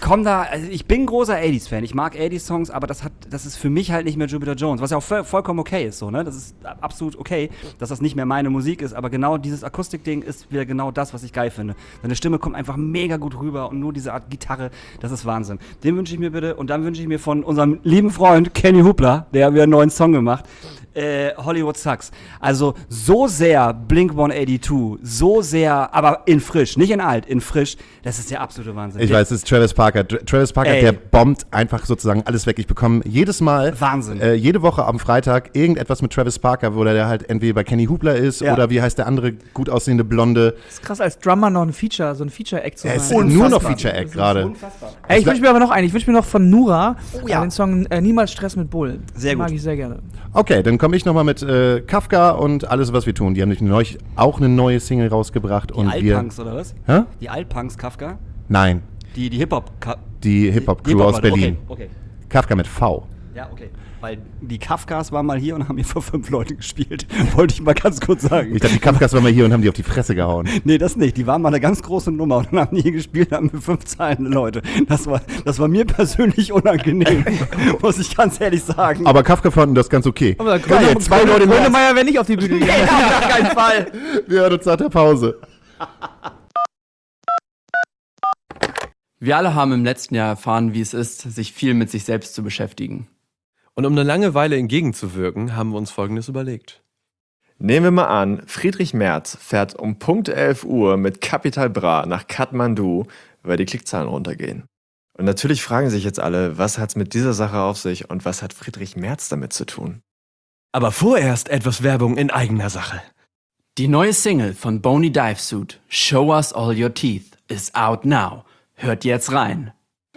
Ich bin großer 80s-Fan. Ich mag 80s-Songs, aber das ist für mich halt nicht mehr Jupiter Jones, was ja auch vollkommen okay ist, so, ne? Das ist absolut okay, dass das nicht mehr meine Musik ist, aber genau dieses Akustikding ist wieder genau das, was ich geil finde. Seine Stimme kommt einfach mega gut rüber und nur diese Art Gitarre, das ist Wahnsinn. Den wünsche ich mir bitte, und dann wünsche ich mir von unserem lieben Freund Kenny Hoopla, der hat wieder einen neuen Song gemacht, Hollywood Sucks. Also so sehr Blink-182, so sehr, aber in frisch, nicht in alt, in frisch, das ist der absolute Wahnsinn. Ich weiß, es ist Travis Parker. Travis Parker, Ey. der bombt einfach sozusagen alles weg. Ich bekomme jedes Mal, Wahnsinn. Jede Woche am Freitag irgendetwas mit Travis Parker, wo der halt entweder bei Kenny Hoopla ist Ja. oder wie heißt der andere gut aussehende Blonde. Das ist krass, als Drummer noch so ein Feature-Act zu Er ist sein. nur noch Feature-Act gerade. Ey, ich wünsche mir aber noch einen. Ich wünsche mir noch von Nura ja. den Song Niemals Stress mit Bullen. Sehr Den mag gut. ich sehr gerne. Okay, dann komme ich nochmal mit Kafka und alles, was wir tun. Die haben nämlich auch eine neue Single rausgebracht. Die Und Altpunks, oder was? Hä? Die Altpunks, Kafka? Nein, Die Hip-Hop... die Hip-Hop-Crew aus Berlin. Okay. Kafka mit V. Ja, okay. Weil die Kafkas waren mal hier und haben hier vor 5 Leuten gespielt. Wollte ich mal ganz kurz sagen. Ich dachte, die Kafkas waren mal hier und haben die auf die Fresse gehauen. Nee, das nicht. Die waren mal eine ganz große Nummer und dann haben die hier gespielt, haben wir 5 zahlende Leute. Das war mir persönlich unangenehm, muss ich ganz ehrlich sagen. Aber Kafka fanden das ganz okay. Aber Geil, 2 Leute mehr. Grönemeyer wäre nicht auf die Bühne gegangen. auf gar keinen Fall. Wir hören uns nach der Pause. Wir alle haben im letzten Jahr erfahren, wie es ist, sich viel mit sich selbst zu beschäftigen. Und um der Langeweile entgegenzuwirken, haben wir uns Folgendes überlegt. Nehmen wir mal an, Friedrich Merz fährt um Punkt 11 Uhr mit Capital Bra nach Kathmandu, weil die Klickzahlen runtergehen. Und natürlich fragen sich jetzt alle, was hat's mit dieser Sache auf sich und was hat Friedrich Merz damit zu tun? Aber vorerst etwas Werbung in eigener Sache. Die neue Single von Boney Divesuit, Show Us All Your Teeth, ist out now. Hört jetzt rein.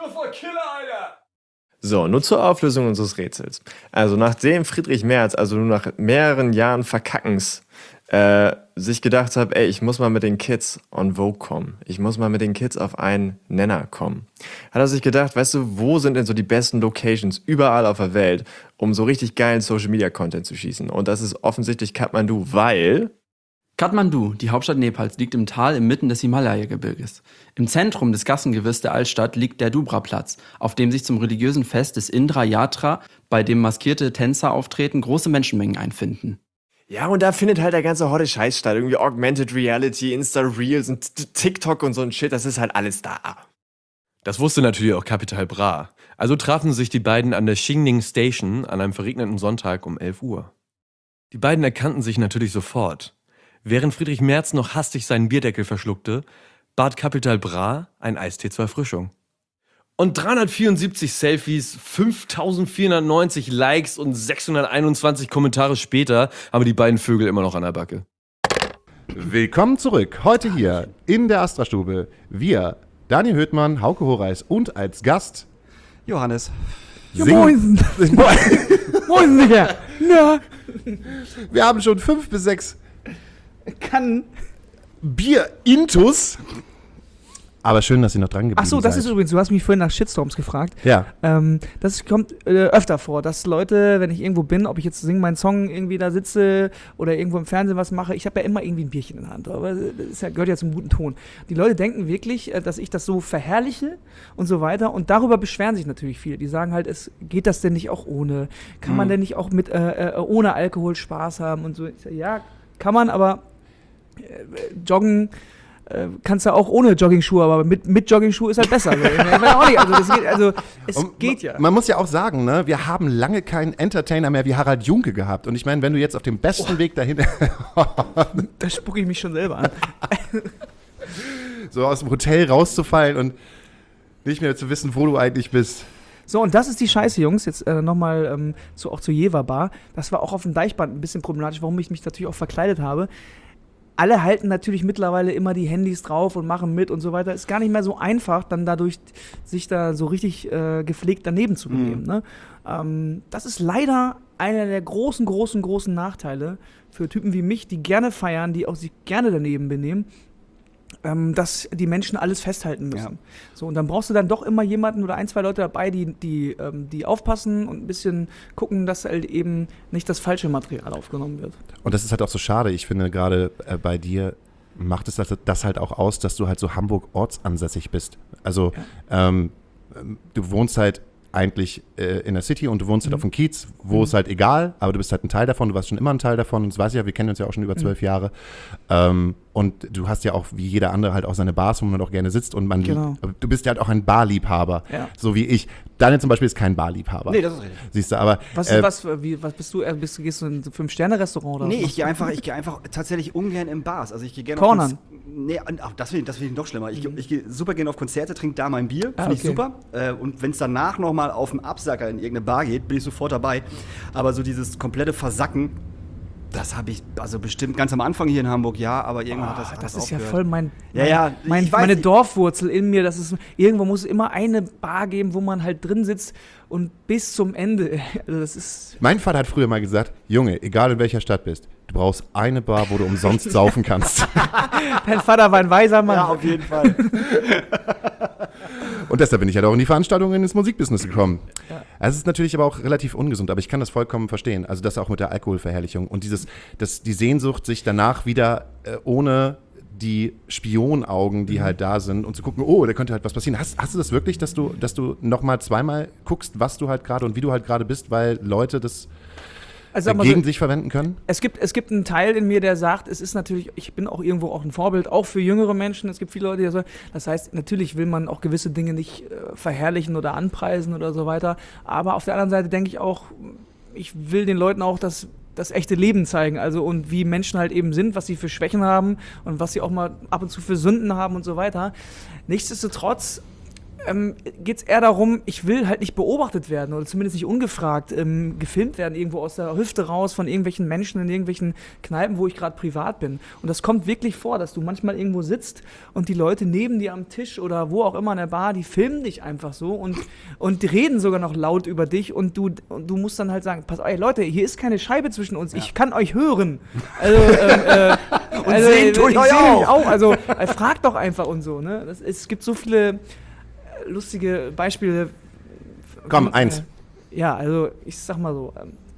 So, nur zur Auflösung unseres Rätsels. Also nachdem Friedrich Merz, also nur nach mehreren Jahren Verkackens, sich gedacht hat, ey, ich muss mal mit den Kids on Vogue kommen. Ich muss mal mit den Kids auf einen Nenner kommen. Hat er sich gedacht, weißt du, wo sind denn so die besten Locations überall auf der Welt, um so richtig geilen Social-Media-Content zu schießen? Und das ist offensichtlich Kathmandu, weil... Kathmandu, die Hauptstadt Nepals, liegt im Tal inmitten des Himalaya-Gebirges. Im Zentrum des Gassengewirrs der Altstadt liegt der Dubra-Platz, auf dem sich zum religiösen Fest des Indra Yatra, bei dem maskierte Tänzer auftreten, große Menschenmengen einfinden. Ja, und da findet halt der ganze hotte Scheiß statt. Irgendwie Augmented Reality, Insta-Reels und TikTok und so ein Shit, das ist halt alles da. Das wusste natürlich auch Capital Bra. Also trafen sich die beiden an der Xingning Station an einem verregneten Sonntag um 11 Uhr. Die beiden erkannten sich natürlich sofort. Während Friedrich Merz noch hastig seinen Bierdeckel verschluckte, bat Capital Bra ein Eistee zur Erfrischung. Und 374 Selfies, 5490 Likes und 621 Kommentare später haben die beiden Vögel immer noch an der Backe. Willkommen zurück. Heute hier in der Astra-Stube. Wir, Daniel Höhtmann, Hauke Horeis und als Gast Johannes. singen. Moin, Digga. Ja. Wir haben schon 5 bis 6 Kann. Bier-Intus. Aber schön, dass ihr noch dran geblieben Ach so, das seid. ist übrigens, du hast mich vorhin nach Shitstorms gefragt. Ja. Das kommt öfter vor, dass Leute, wenn ich irgendwo bin, ob ich jetzt singe meinen Song irgendwie da sitze oder irgendwo im Fernsehen was mache, ich habe ja immer irgendwie ein Bierchen in der Hand, aber das gehört ja zum guten Ton. Die Leute denken wirklich, dass ich das so verherrliche und so weiter und darüber beschweren sich natürlich viele. Die sagen halt, geht das denn nicht auch ohne? Kann man denn nicht auch mit ohne Alkohol Spaß haben und so? Ich sag, ja, kann man, aber joggen kannst du auch ohne Jogging-Schuhe, aber mit Jogging-Schuhe ist halt besser. Ich weiß auch nicht, es geht ja. Man muss ja auch sagen, ne, wir haben lange keinen Entertainer mehr wie Harald Junke gehabt. Und ich meine, wenn du jetzt auf dem besten Weg dahin Da spucke ich mich schon selber an. so aus dem Hotel rauszufallen und nicht mehr zu wissen, wo du eigentlich bist. So, und das ist die Scheiße, Jungs. Jetzt nochmal auch zu Jever Bar. Das war auch auf dem Deichband ein bisschen problematisch, warum ich mich natürlich auch verkleidet habe. Alle halten natürlich mittlerweile immer die Handys drauf und machen mit und so weiter. Ist gar nicht mehr so einfach, dann dadurch sich da so richtig gepflegt daneben zu benehmen. Ne? Das ist leider einer der großen Nachteile für Typen wie mich, die gerne feiern, die auch sich gerne daneben benehmen, dass die Menschen alles festhalten müssen. Ja. So, und dann brauchst du dann doch immer jemanden oder 1, 2 Leute dabei, die aufpassen und ein bisschen gucken, dass halt eben nicht das falsche Material aufgenommen wird. Und das ist halt auch so schade. Ich finde, gerade bei dir macht es das halt auch aus, dass du halt so Hamburg ortsansässig bist. Also du wohnst halt eigentlich in der City und du wohnst halt auf dem Kiez, wo es halt egal, aber du bist halt ein Teil davon, du warst schon immer ein Teil davon und das weiß ich ja, wir kennen uns ja auch schon über 12 Jahre und du hast ja auch wie jeder andere halt auch seine Bars, wo man auch gerne sitzt und du bist ja halt auch ein Barliebhaber, so wie ich. Daniel zum Beispiel ist kein Barliebhaber. Nee, das ist richtig. Siehst du, aber was bist du? Gehst du in ein 5-Sterne-Restaurant oder? Nee, ich gehe einfach tatsächlich ungern in Bars. Also ich gehe gerne Cornern. Das finde ich noch schlimmer. Ich gehe super gerne auf Konzerte, trinke da mein Bier, finde ich super. Und wenn es danach nochmal auf den Absacker in irgendeine Bar geht, bin ich sofort dabei. Aber so dieses komplette Versacken, das habe ich also bestimmt ganz am Anfang hier in Hamburg, aber irgendwann hat das ist aufgehört. ja voll meine Dorfwurzel in mir. Irgendwo muss es immer eine Bar geben, wo man halt drin sitzt und bis zum Ende. Also das ist. Mein Vater hat früher mal gesagt, Junge, egal in welcher Stadt bist, du brauchst eine Bar, wo du umsonst saufen kannst. Dein Vater war ein weiser Mann. Ja, auf jeden Fall. Und deshalb bin ich halt auch in die Veranstaltungen ins Musikbusiness gekommen. Ja. Also es ist natürlich aber auch relativ ungesund, aber ich kann das vollkommen verstehen. Also das auch mit der Alkoholverherrlichung und die Sehnsucht, sich danach wieder ohne die Spionaugen, die halt da sind und zu gucken, da könnte halt was passieren. Hast du das wirklich, dass du nochmal zweimal guckst, was du halt gerade und wie du halt gerade bist, weil Leute das gegen sich verwenden können? Es gibt einen Teil in mir, der sagt, es ist natürlich, ich bin auch irgendwo auch ein Vorbild, auch für jüngere Menschen. Es gibt viele Leute, die sagen, das heißt, natürlich will man auch gewisse Dinge nicht verherrlichen oder anpreisen oder so weiter. Aber auf der anderen Seite denke ich auch, ich will den Leuten auch das echte Leben zeigen. Also und wie Menschen halt eben sind, was sie für Schwächen haben und was sie auch mal ab und zu für Sünden haben und so weiter. Nichtsdestotrotz geht es eher darum, ich will halt nicht beobachtet werden oder zumindest nicht ungefragt gefilmt werden, irgendwo aus der Hüfte raus von irgendwelchen Menschen in irgendwelchen Kneipen, wo ich gerade privat bin. Und das kommt wirklich vor, dass du manchmal irgendwo sitzt und die Leute neben dir am Tisch oder wo auch immer in der Bar, die filmen dich einfach so und die reden sogar noch laut über dich und du musst dann halt sagen, pass auf, ey Leute, hier ist keine Scheibe zwischen uns, ich kann euch hören. Also, und sehen tue ich euch auch. Also fragt doch einfach und so. Ne? Es gibt so viele lustige Beispiele. Komm, eins. Ja, also ich sag mal so,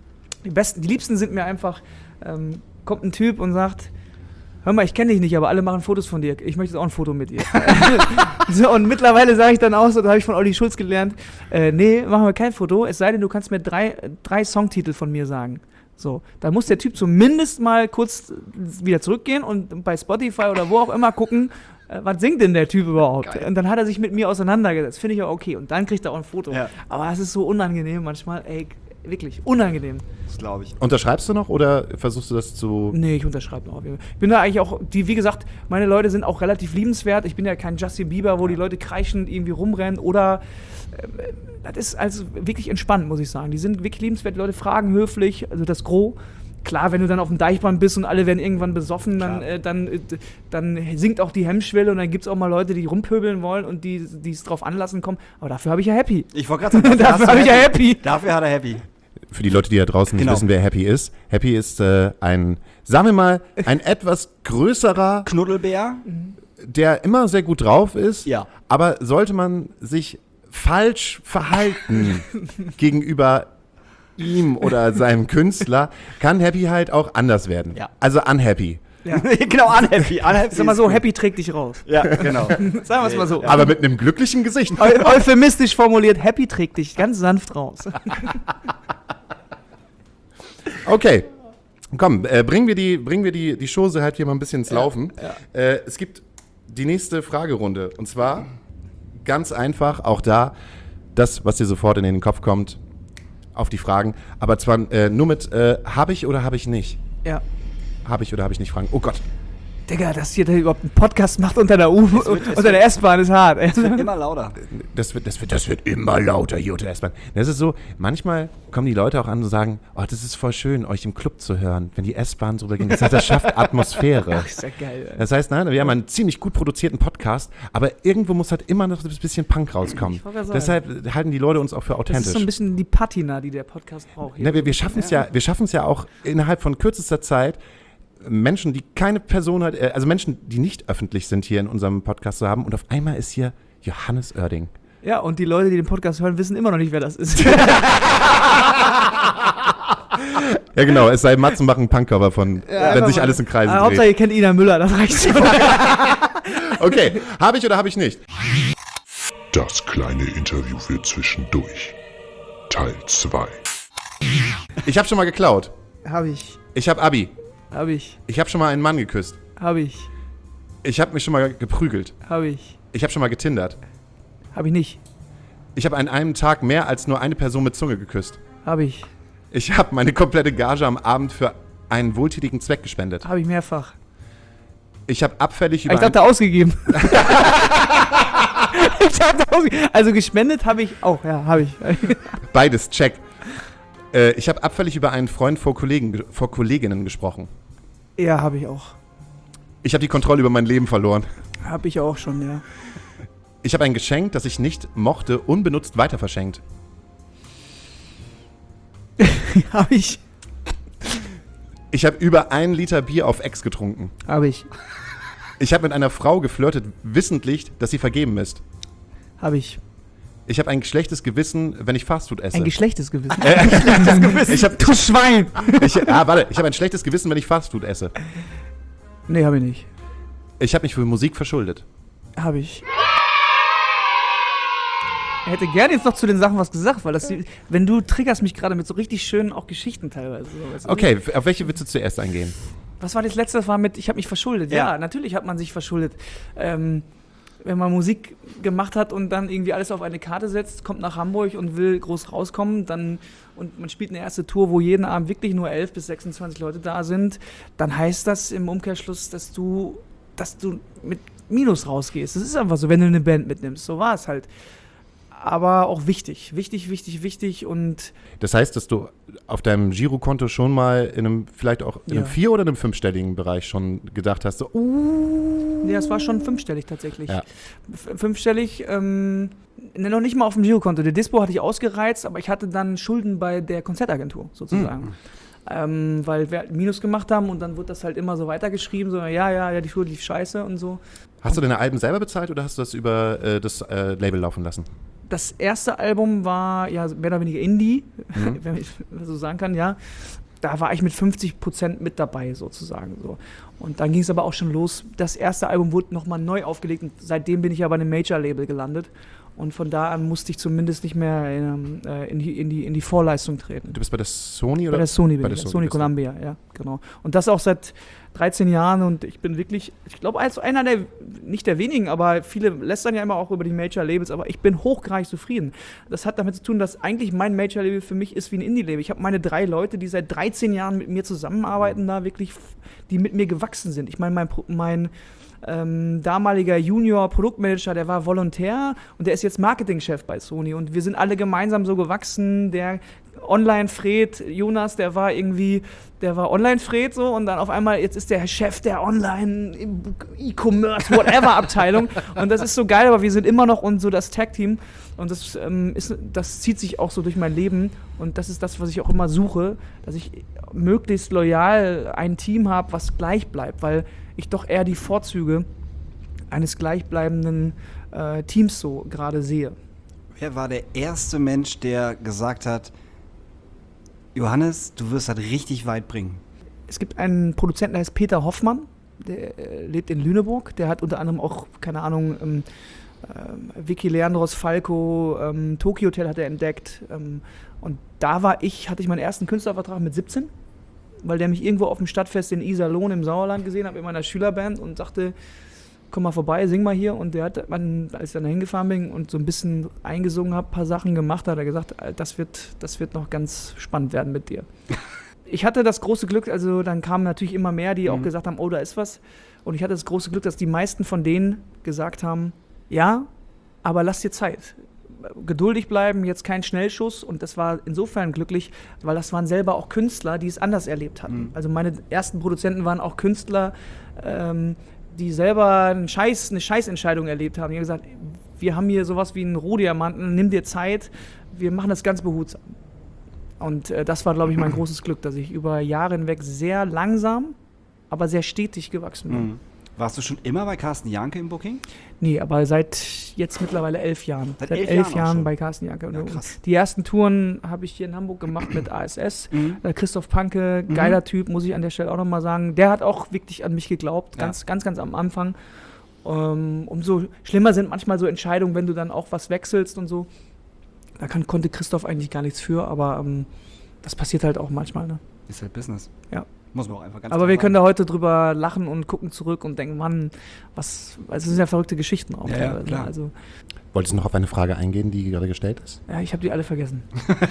die Liebsten sind mir einfach, kommt ein Typ und sagt, hör mal, ich kenne dich nicht, aber alle machen Fotos von dir. Ich möchte jetzt auch ein Foto mit dir. So, und mittlerweile sage ich dann auch so, da habe ich von Olli Schulz gelernt, nee, machen wir kein Foto, es sei denn, du kannst mir drei Songtitel von mir sagen. So, dann muss der Typ zumindest mal kurz wieder zurückgehen und bei Spotify oder wo auch immer gucken, was singt denn der Typ überhaupt? Geil. Und dann hat er sich mit mir auseinandergesetzt. Finde ich auch okay. Und dann kriegt er auch ein Foto. Ja. Aber es ist so unangenehm manchmal. Ey, wirklich unangenehm. Das glaube ich. Unterschreibst du noch oder versuchst du das zu... Nee, ich unterschreibe noch. Ich bin da eigentlich auch, wie gesagt, meine Leute sind auch relativ liebenswert. Ich bin ja kein Justin Bieber, wo die Leute kreischend irgendwie rumrennen oder... das ist also wirklich entspannt, muss ich sagen. Die sind wirklich liebenswert. Die Leute fragen höflich, also das Gros. Klar, wenn du dann auf dem Deichbrand bist und alle werden irgendwann besoffen, dann sinkt auch die Hemmschwelle und dann gibt es auch mal Leute, die rumpöbeln wollen und die es drauf anlassen kommen. Aber dafür habe ich ja Happy. Ich wollte gerade sagen, dafür habe ich ja Happy. Dafür hat er Happy. Für die Leute, die da draußen nicht wissen, wer Happy ist. Happy ist ein etwas größerer Knuddelbär. der immer sehr gut drauf ist, Ja. aber sollte man sich falsch verhalten gegenüber ihm oder seinem Künstler, kann Happy halt auch anders werden. Ja. Also unhappy. Ja. Genau, unhappy. Unhappy Sag mal ist so, gut. Happy trägt dich raus. Ja, genau. Sagen wir es mal so. Aber mit einem glücklichen Gesicht. Euphemistisch formuliert, Happy trägt dich ganz sanft raus. Okay. Komm, bringen wir die Chose halt hier mal ein bisschen ins Laufen. Es gibt die nächste Fragerunde. Und zwar ganz einfach, auch da, das, was dir sofort in den Kopf kommt, auf die Fragen. Aber zwar nur mit habe ich oder habe ich nicht. Ja. Habe ich oder habe ich nicht Fragen. Oh Gott. Digga, dass hier überhaupt einen Podcast macht unter der unter der S-Bahn ist hart. Ey. Immer lauter. Das wird immer lauter hier unter der S-Bahn. Das ist so, manchmal kommen die Leute auch an und sagen, oh, das ist voll schön, euch im Club zu hören, wenn die S-Bahn drüber ging. Das schafft Atmosphäre. Ist ja geil. Ey. Das heißt, nein, wir haben einen ziemlich gut produzierten Podcast, aber irgendwo muss halt immer noch ein bisschen Punk rauskommen. Ich wollte gerade sagen. Deshalb halten die Leute uns auch für Das authentisch. ist so ein bisschen die Patina, die der Podcast braucht. Hier. Na, wir schaffen es ja auch innerhalb von kürzester Zeit, Menschen, die keine Person hat, also Menschen, die nicht öffentlich sind, hier in unserem Podcast zu haben. Und auf einmal ist hier Johannes Oerding. Ja, und die Leute, die den Podcast hören, wissen immer noch nicht, wer das ist. Ja, genau, es sei Matzen machen Punkcover von, wenn sich alles in Kreisen Hauptsache, dreht. ihr kennt Ina Müller, das reicht schon. Okay, habe ich oder habe ich nicht? Das kleine Interview für zwischendurch. Teil 2. Ich habe schon mal geklaut. Hab ich. Ich habe Abi. Hab ich. Ich habe schon mal einen Mann geküsst. Hab ich. Ich habe mich schon mal geprügelt. Hab ich. Ich habe schon mal getindert. Hab ich nicht. Ich habe an einem Tag mehr als nur eine Person mit Zunge geküsst. Hab ich. Ich habe meine komplette Gage am Abend für einen wohltätigen Zweck gespendet. Hab ich mehrfach. Ich habe abfällig über Ich dachte, ausgegeben. Also gespendet habe ich auch, ja, habe ich. beides, check. Ich habe abfällig über einen Freund vor Kolleginnen gesprochen. Ja, habe ich auch. Ich habe die Kontrolle über mein Leben verloren. Habe ich auch schon, ja. Ich habe ein Geschenk, das ich nicht mochte, unbenutzt weiter verschenkt. Habe ich. Ich habe über 1 Liter Bier auf Ex getrunken. Habe ich. Ich habe mit einer Frau geflirtet, wissentlich, dass sie vergeben ist. Habe ich. Ich habe ein schlechtes Gewissen, wenn ich Fastfood esse. Ein geschlechtes Gewissen. Ich habe Du Schwein! ich habe ein schlechtes Gewissen, wenn ich Fastfood esse. Nee, habe ich nicht. Ich habe mich für Musik verschuldet. Habe ich. Er hätte gerne jetzt noch zu den Sachen was gesagt, weil das, wenn du triggerst mich gerade mit so richtig schönen auch Geschichten teilweise. So, weißt du? Okay, auf welche willst du zuerst eingehen? Was war das letzte? Das war mit, ich habe mich verschuldet. Ja, natürlich hat man sich verschuldet. Wenn man Musik gemacht hat und dann irgendwie alles auf eine Karte setzt, kommt nach Hamburg und will groß rauskommen, dann und man spielt eine erste Tour, wo jeden Abend wirklich nur 11 bis 26 Leute da sind, dann heißt das im Umkehrschluss, dass du mit Minus rausgehst. Das ist einfach so, wenn du eine Band mitnimmst. So war es halt. Aber auch wichtig und Das heißt, dass du auf deinem Girokonto schon mal in einem, vielleicht auch in einem 4- oder einem 5-stelligen Bereich schon gedacht hast, so, ja, es war schon 5-stellig tatsächlich. Ja. 5-stellig, noch nicht mal auf dem Girokonto. Der Dispo hatte ich ausgereizt, aber ich hatte dann Schulden bei der Konzertagentur sozusagen. Weil wir halt Minus gemacht haben und dann wurde das halt immer so weitergeschrieben, so ja, die Tour lief scheiße und so. Hast du deine Alben selber bezahlt oder hast du das über das Label laufen lassen? Das erste Album war ja mehr oder weniger Indie, wenn ich das so sagen kann, ja. Da war ich mit 50% mit dabei sozusagen so. Und dann ging es aber auch schon los. Das erste Album wurde nochmal neu aufgelegt und seitdem bin ich aber in einem Major-Label gelandet. Und von da an musste ich zumindest nicht mehr in die Vorleistung treten. Du bist bei der Sony oder? Bei der Sony bin Bei der ich, Sony Sony bist du. Columbia, ja, genau. Und das auch seit 13 Jahren und ich bin wirklich, ich glaube, als einer der, nicht der wenigen, aber viele lästern ja immer auch über die Major-Labels, aber ich bin hochgradig zufrieden. Das hat damit zu tun, dass eigentlich mein Major-Label für mich ist wie ein Indie-Label. Ich habe meine 3 Leute, die seit 13 Jahren mit mir zusammenarbeiten, da wirklich, die mit mir gewachsen sind. Ich meine, mein damaliger Junior-Produktmanager, der war Volontär und der ist jetzt Marketingchef bei Sony und wir sind alle gemeinsam so gewachsen. Der Online-Fred, Jonas, der war Online-Fred so und dann auf einmal, jetzt ist der Chef der Online-E-Commerce, whatever-Abteilung und das ist so geil, aber wir sind immer noch und so das Tag-Team und das zieht sich auch so durch mein Leben und das ist das, was ich auch immer suche, dass ich möglichst loyal ein Team habe, was gleich bleibt, weil ich doch eher die Vorzüge eines gleichbleibenden Teams so gerade sehe. Wer war der erste Mensch, der gesagt hat, Johannes, du wirst das richtig weit bringen? Es gibt einen Produzenten, der heißt Peter Hoffmann, der lebt in Lüneburg. Der hat unter anderem auch, keine Ahnung, Vicky Leandros, Falco, Tokyo Hotel hat er entdeckt. Und da hatte ich meinen ersten Künstlervertrag mit 17, weil der mich irgendwo auf dem Stadtfest in Iserlohn im Sauerland gesehen hat, in meiner Schülerband und sagte, komm mal vorbei, sing mal hier. Und der hat, als ich dann hingefahren bin und so ein bisschen eingesungen habe, ein paar Sachen gemacht, hat er gesagt, das wird noch ganz spannend werden mit dir. Ich hatte das große Glück, also dann kamen natürlich immer mehr, die auch gesagt haben, oh, da ist was. Und ich hatte das große Glück, dass die meisten von denen gesagt haben, ja, aber lass dir Zeit. Geduldig bleiben, jetzt kein Schnellschuss. Und das war insofern glücklich, weil das waren selber auch Künstler, die es anders erlebt hatten. Also meine ersten Produzenten waren auch Künstler, die selber eine Scheißentscheidung erlebt haben. Die haben gesagt, wir haben hier sowas wie einen Rohdiamanten, nimm dir Zeit, wir machen das ganz behutsam. Und das war, glaube ich, mein großes Glück, dass ich über Jahre hinweg sehr langsam, aber sehr stetig gewachsen bin. Warst du schon immer bei Carsten Janke im Booking? Nee, aber seit jetzt mittlerweile 11 Jahren. Seit Seit 11 11 Jahren Jahren schon. bei Carsten Janke. Ja, krass. Die ersten Touren habe ich hier in Hamburg gemacht mit ASS. Christoph Panke, geiler Typ, muss ich an der Stelle auch nochmal sagen. Der hat auch wirklich an mich geglaubt, ganz am Anfang. Umso schlimmer sind manchmal so Entscheidungen, wenn du dann auch was wechselst und so. Da konnte Christoph eigentlich gar nichts für, aber das passiert halt auch manchmal. Ne? Ist halt Business. Ja. Muss man auch einfach ganz Aber klar wir sagen. können da heute drüber lachen und gucken zurück und denken, Mann, also es sind ja verrückte Geschichten auch. Ja, teilweise. klar. Also, Wolltest du noch auf eine Frage eingehen, die gerade gestellt ist? ja, ich habe die alle vergessen.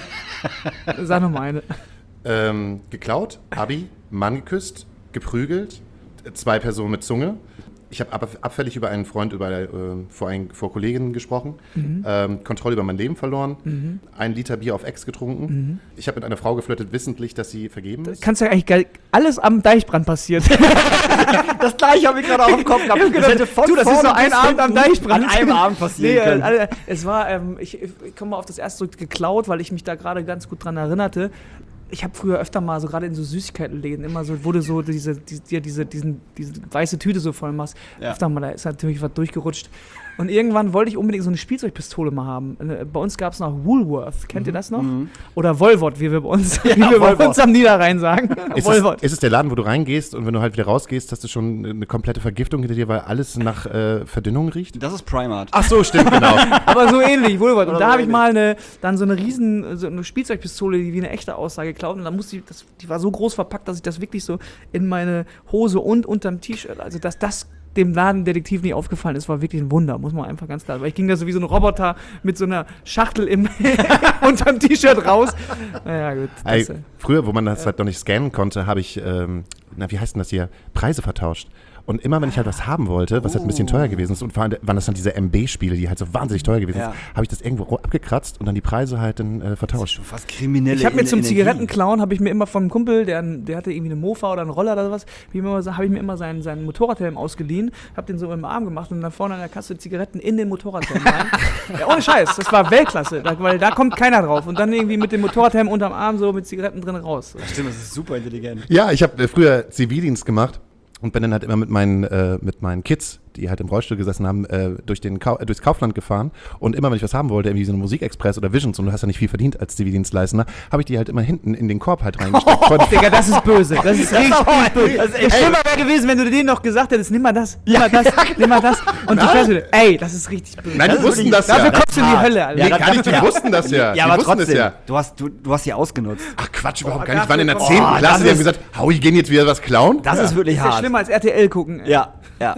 Sag nochmal eine. Geklaut, Abi, Mann geküsst, geprügelt, 2 Personen mit Zunge. Ich habe abfällig über einen Freund vor Kolleginnen gesprochen, Kontrolle über mein Leben verloren, 1 Liter Bier auf Ex getrunken. Ich habe mit einer Frau geflirtet, wissentlich, dass sie vergeben ist. Kannst ja eigentlich alles am Deichbrand passiert. Das gleiche habe ich gerade auch im Kopf gehabt. Das hätte von das ist so ein Abend am Deichbrand. An einem Abend passieren können. Es war, ich komme mal auf das erste zurück, geklaut, weil ich mich da gerade ganz gut dran erinnerte. Ich habe früher öfter mal so gerade in so Süßigkeitenläden immer so, wo du so diese weiße Tüte so voll machst. Ja. Öfter mal, da ist natürlich was durchgerutscht. Und irgendwann wollte ich unbedingt so eine Spielzeugpistole mal haben. Bei uns gab es noch Woolworth. Kennt ihr das noch? Oder Volvot, wie wir bei uns, bei uns am Niederrhein sagen. Ist es der Laden, wo du reingehst und wenn du halt wieder rausgehst, hast du schon eine komplette Vergiftung hinter dir, weil alles nach Verdünnung riecht? Das ist Primart. Ach so, stimmt, genau. Aber so ähnlich, Woolworth. Und Oder da so habe ich ähnlich. mal so eine Spielzeugpistole, die wie eine echte aussah, geklaut. Und dann die war so groß verpackt, dass ich das wirklich so in meine Hose und unterm T-Shirt, also dass das dem Ladendetektiv nicht aufgefallen ist, war wirklich ein Wunder, muss man einfach ganz klar sagen. Weil ich ging da so wie so ein Roboter mit so einer Schachtel unterm T-Shirt raus. Naja, gut. Früher, wo man das halt noch nicht scannen konnte, habe ich, wie heißt denn das hier, Preise vertauscht. Und immer, wenn ich halt was haben wollte, was halt ein bisschen teuer gewesen ist, und vor allem waren das dann diese MB-Spiele, die halt so wahnsinnig teuer gewesen sind, habe ich das irgendwo abgekratzt und dann die Preise halt dann vertauscht. Schon fast kriminelle Ich habe mir zum Energie. Zigarettenklauen, habe ich mir immer von einem Kumpel, der hatte irgendwie eine Mofa oder einen Roller oder sowas, habe ich mir immer seinen Motorradhelm ausgeliehen, habe den so im Arm gemacht und dann vorne an der Kasse Zigaretten in den Motorradhelm rein. Ja, ohne Scheiß, das war Weltklasse, weil da kommt keiner drauf. Und dann irgendwie mit dem Motorradhelm unterm Arm so mit Zigaretten drin raus. Stimmt, das ist super intelligent. Ja, ich habe früher Zivildienst gemacht. Und bin dann halt immer mit meinen Kids, die halt im Rollstuhl gesessen haben, durchs Kaufland gefahren. Und immer, wenn ich was haben wollte, irgendwie so eine Musikexpress oder Visions, und du hast ja nicht viel verdient als Zivildienstleister, habe ich die halt immer hinten in den Korb halt reingesteckt. Digga, das ist böse. Das ist richtig böse. Das ist schlimmer wäre gewesen, wenn du denen noch gesagt hättest, nimm mal das, nimm mal das. Und du fährst wieder, ey, das ist richtig böse. Nein, die wussten das ja. Dafür kommst du in die Hölle, Alter. Nee, gar nicht, die wussten das ja. Ja, die aber wussten trotzdem, es ja. du hast sie ausgenutzt. Ach Quatsch, überhaupt Oh, gar nicht. Ich war in der dafür- 10. Oh, Klasse, die das haben gesagt, Howie, gehen jetzt wieder was klauen? Das ist wirklich Das ist ja hart. schlimmer als RTL gucken. Ey. Ja.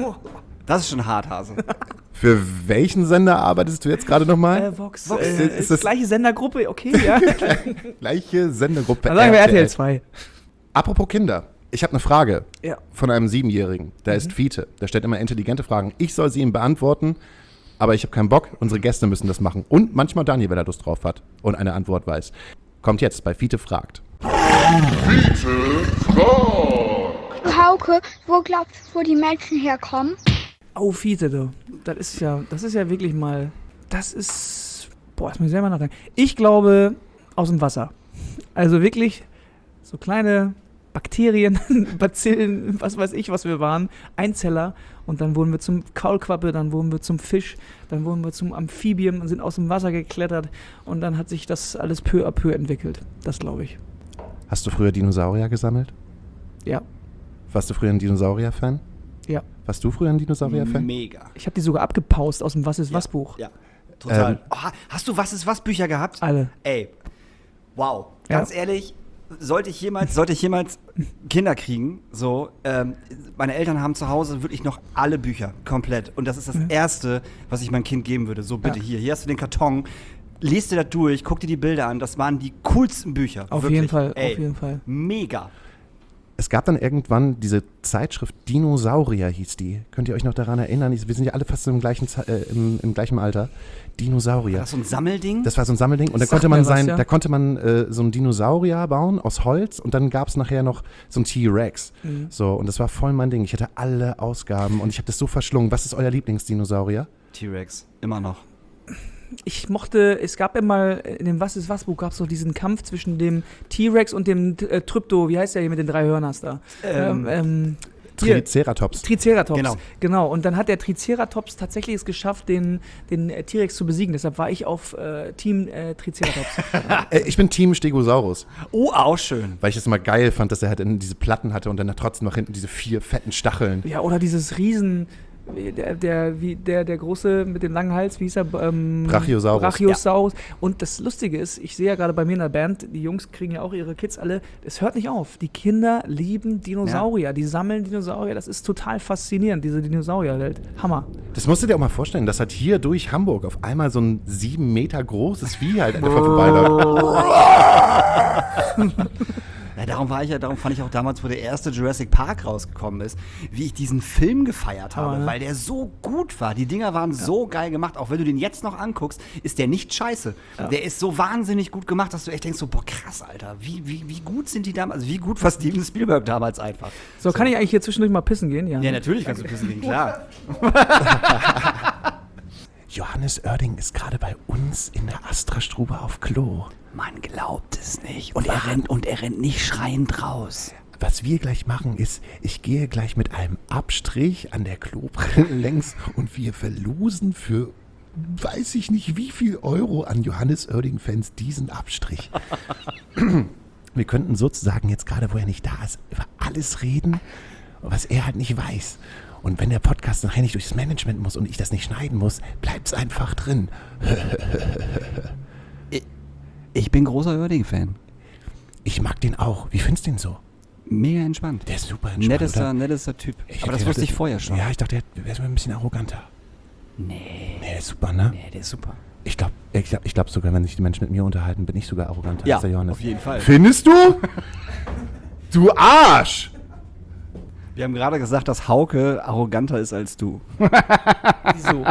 Das ist schon hart, Hase. Für welchen Sender arbeitest du jetzt gerade nochmal? Vox. Ist das Gleiche Sendergruppe, okay, ja. gleiche Sendergruppe Dann sagen wir RTL 2. Apropos Kinder. Ich habe eine Frage Ja. von einem 7-Jährigen. Der ist Fiete. Der stellt immer intelligente Fragen. Ich soll sie ihm beantworten, aber ich habe keinen Bock. Unsere Gäste müssen das machen. Und manchmal Daniel, wenn er Lust drauf hat und eine Antwort weiß. Kommt jetzt bei Fiete fragt. Hauke, wo glaubst du, wo die Menschen herkommen? Oh, Fiete, du. Das ist ja wirklich mal, boah, das muss ich selber nachdenken. Ich glaube, aus dem Wasser. Also wirklich so kleine Bakterien, Bazillen, was weiß ich, was wir waren, Einzeller. Und dann wurden wir zum Kaulquappe, dann wurden wir zum Fisch, dann wurden wir zum Amphibien und sind aus dem Wasser geklettert. Und dann hat sich das alles peu à peu entwickelt. Das glaube ich. Hast du früher Dinosaurier gesammelt? Ja. Warst du früher ein Dinosaurier-Fan? Ja. Warst du früher ein Dinosaurier-Fan? Mega. Ich habe die sogar abgepaust aus dem Was ist was Buch. Ja, total. Hast du Was ist was Bücher gehabt? Alle. Ey, wow. Ja. Ganz ehrlich, sollte ich jemals Kinder kriegen, so, meine Eltern haben zu Hause wirklich noch alle Bücher, komplett. Und das ist das Erste, was ich meinem Kind geben würde. So, bitte hier hast du den Karton, liest dir das durch, guck dir die Bilder an. Das waren die coolsten Bücher. Auf wirklich. jeden Fall, Ey, auf jeden Fall. Mega. Es gab dann irgendwann diese Zeitschrift Dinosaurier, hieß die. Könnt ihr euch noch daran erinnern? Wir sind ja alle fast so im gleichen Alter. Dinosaurier. War das so ein Sammelding? Das war so ein Sammelding und da Sagt konnte man mir was, ja. da konnte man so einen Dinosaurier bauen aus Holz und dann gab es nachher noch so einen T-Rex. So, und das war voll mein Ding. Ich hatte alle Ausgaben und ich habe das so verschlungen. Was ist euer Lieblingsdinosaurier? T-Rex, immer noch. Ich mochte, es gab immer in dem Was ist was Buch gab es so diesen Kampf zwischen dem T-Rex und dem Trypto, wie heißt der hier mit den 3 Hörnern da? Hier, Triceratops. Triceratops, Genau. Und dann hat der Triceratops tatsächlich es geschafft, den T-Rex zu besiegen. Deshalb war ich auf Team Triceratops. Ich bin Team Stegosaurus, Oh, auch schön. weil ich es immer geil fand, dass er halt diese Platten hatte und dann trotzdem noch hinten diese 4 fetten Stacheln. Ja, oder dieses Riesen, der Große mit dem langen Hals, wie hieß er? Brachiosaurus. Brachiosaurus. Und das Lustige ist, ich sehe ja gerade bei mir in der Band, die Jungs kriegen ja auch ihre Kids alle, es hört nicht auf. Die Kinder lieben Dinosaurier, die sammeln Dinosaurier, das ist total faszinierend, diese Dinosaurierwelt. Hammer. Das musst du dir auch mal vorstellen, dass halt hier durch Hamburg auf einmal so ein 7 Meter großes Vieh halt einfach vorbeiläuft. Ja, darum fand ich auch damals, wo der erste Jurassic Park rausgekommen ist, wie ich diesen Film gefeiert habe, ne? weil der so gut war. Die Dinger waren so geil gemacht. Auch wenn du den jetzt noch anguckst, ist der nicht scheiße. Ja. Der ist so wahnsinnig gut gemacht, dass du echt denkst so, boah, krass, Alter, wie gut sind die damals, also wie gut war Steven Spielberg damals einfach. So, kann ich eigentlich hier zwischendurch mal pissen gehen? Ja, Ja, natürlich kannst du pissen gehen, klar. Johannes Oerding ist gerade bei uns in der Astra-Strube auf Klo. Man glaubt es nicht. Und er rennt nicht schreiend raus. Was wir gleich machen ist, ich gehe gleich mit einem Abstrich an der Klobrille längs und wir verlosen für weiß ich nicht wie viel Euro an Johannes Oerding-Fans diesen Abstrich. Wir könnten sozusagen jetzt gerade, wo er nicht da ist, über alles reden, was er halt nicht weiß. Und wenn der Podcast nachher nicht durchs Management muss und ich das nicht schneiden muss, bleibt es einfach drin. Ich bin großer Oerding-Fan. Ich mag den auch. Wie findest du den so? Mega entspannt. Der ist super entspannt. Nettester Typ. Aber das wusste ich vorher schon. Ja, ich dachte, der wäre ein bisschen arroganter. Nee. Nee, der ist super, ne? Nee, der ist super. Ich glaub sogar, wenn sich die Menschen mit mir unterhalten, bin ich sogar arroganter als der Johannes. Auf jeden Fall. Findest du? Du Arsch! Wir haben gerade gesagt, dass Hauke arroganter ist als du. Wieso?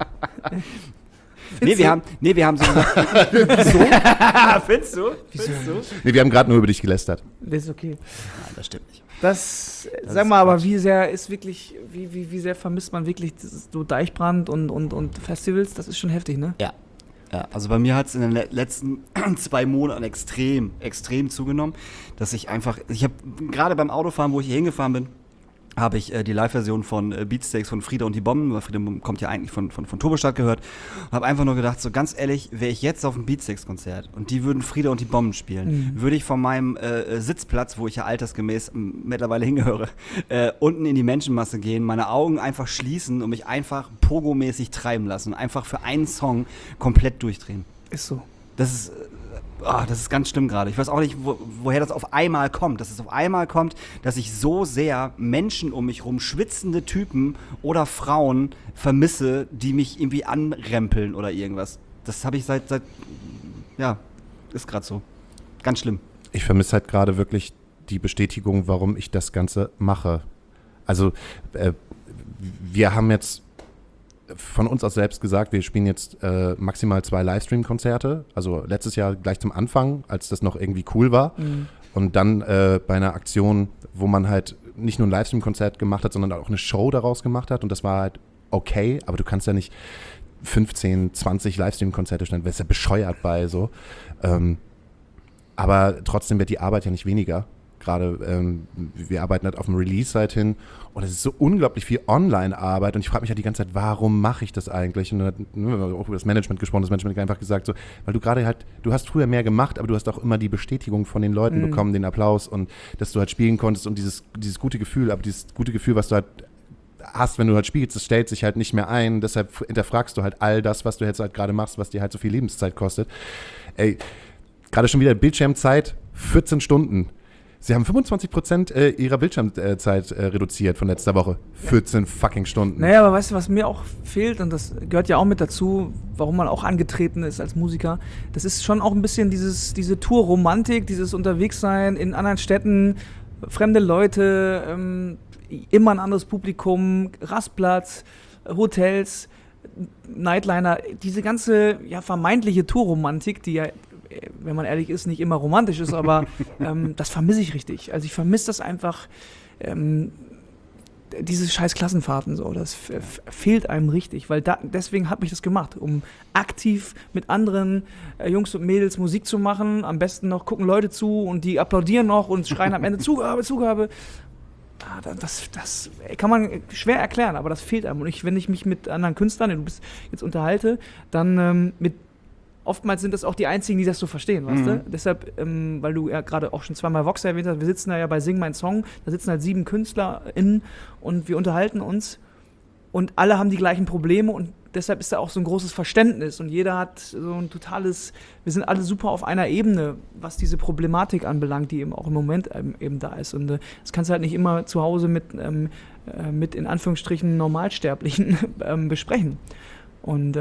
Wir haben so gesagt. Wieso? Findest du? Nee, wir haben gerade nur über dich gelästert. Das ist okay. Nein, das stimmt nicht. Sag mal, aber wie sehr ist wirklich, wie sehr vermisst man wirklich so Deichbrand und Festivals? Das ist schon heftig, ne? Ja. Ja, also bei mir hat es in den letzten 2 Monaten extrem zugenommen, dass ich habe gerade beim Autofahren, wo ich hier hingefahren bin, habe ich die Live-Version von Beatsteaks von Frieda und die Bomben, weil Frieda kommt ja eigentlich von Turbostadt gehört, und habe einfach nur gedacht, so ganz ehrlich, wäre ich jetzt auf einem Beatsteaks-Konzert und die würden Frieda und die Bomben spielen, würde ich von meinem Sitzplatz, wo ich ja altersgemäß mittlerweile hingehöre, unten in die Menschenmasse gehen, meine Augen einfach schließen und mich einfach pogomäßig treiben lassen und einfach für einen Song komplett durchdrehen. Ist so. Das ist ganz schlimm gerade. Ich weiß auch nicht, woher das auf einmal kommt. Dass es auf einmal kommt, dass ich so sehr Menschen um mich rum, schwitzende Typen oder Frauen vermisse, die mich irgendwie anrempeln oder irgendwas. Das habe ich seit ist gerade so. Ganz schlimm. Ich vermisse halt gerade wirklich die Bestätigung, warum ich das Ganze mache. Also, wir haben jetzt von uns aus selbst gesagt, wir spielen jetzt maximal 2 Livestream-Konzerte. Also letztes Jahr gleich zum Anfang, als das noch irgendwie cool war. Und dann bei einer Aktion, wo man halt nicht nur ein Livestream-Konzert gemacht hat, sondern auch eine Show daraus gemacht hat. Und das war halt okay, aber du kannst ja nicht 15, 20 Livestream-Konzerte stellen, weil es ja bescheuert bei so. Aber trotzdem wird die Arbeit ja nicht weniger. gerade, wir arbeiten halt auf dem Release-Site hin und es ist so unglaublich viel Online-Arbeit und ich frage mich halt die ganze Zeit, warum mache ich das eigentlich? Und dann hat auch über das Management gesprochen, das Management hat einfach gesagt, so, weil du gerade halt, du hast früher mehr gemacht, aber du hast auch immer die Bestätigung von den Leuten bekommen, den Applaus und dass du halt spielen konntest und dieses gute Gefühl, aber dieses gute Gefühl, was du halt hast, wenn du halt spielst, das stellt sich halt nicht mehr ein, deshalb hinterfragst du halt all das, was du jetzt halt gerade machst, was dir halt so viel Lebenszeit kostet. Ey, gerade schon wieder Bildschirmzeit, 14 Stunden. Sie haben 25% ihrer Bildschirmzeit reduziert von letzter Woche. 14 fucking Stunden. Naja, aber weißt du, was mir auch fehlt, und das gehört ja auch mit dazu, warum man auch angetreten ist als Musiker, das ist schon auch ein bisschen diese Tour-Romantik, dieses Unterwegssein in anderen Städten, fremde Leute, immer ein anderes Publikum, Rastplatz, Hotels, Nightliner, diese ganze vermeintliche Tourromantik, die ja, wenn man ehrlich ist, nicht immer romantisch ist, aber das vermisse ich richtig. Also ich vermisse das einfach, diese scheiß Klassenfahrten so, das fehlt einem richtig, weil deswegen habe ich das gemacht, um aktiv mit anderen Jungs und Mädels Musik zu machen, am besten noch gucken Leute zu und die applaudieren noch und schreien am Ende Zugabe. Das kann man schwer erklären, aber das fehlt einem. Und wenn ich mich mit anderen Künstlern, du bist jetzt unterhalte, dann oftmals sind das auch die einzigen, die das so verstehen, weißt du? Deshalb, weil du ja gerade auch schon zweimal Vox erwähnt hast, wir sitzen da ja bei Sing Mein Song, da sitzen halt 7 KünstlerInnen und wir unterhalten uns und alle haben die gleichen Probleme und deshalb ist da auch so ein großes Verständnis und jeder hat so ein totales, wir sind alle super auf einer Ebene, was diese Problematik anbelangt, die eben auch im Moment eben da ist. Und das kannst du halt nicht immer zu Hause mit in Anführungsstrichen Normalsterblichen besprechen. Und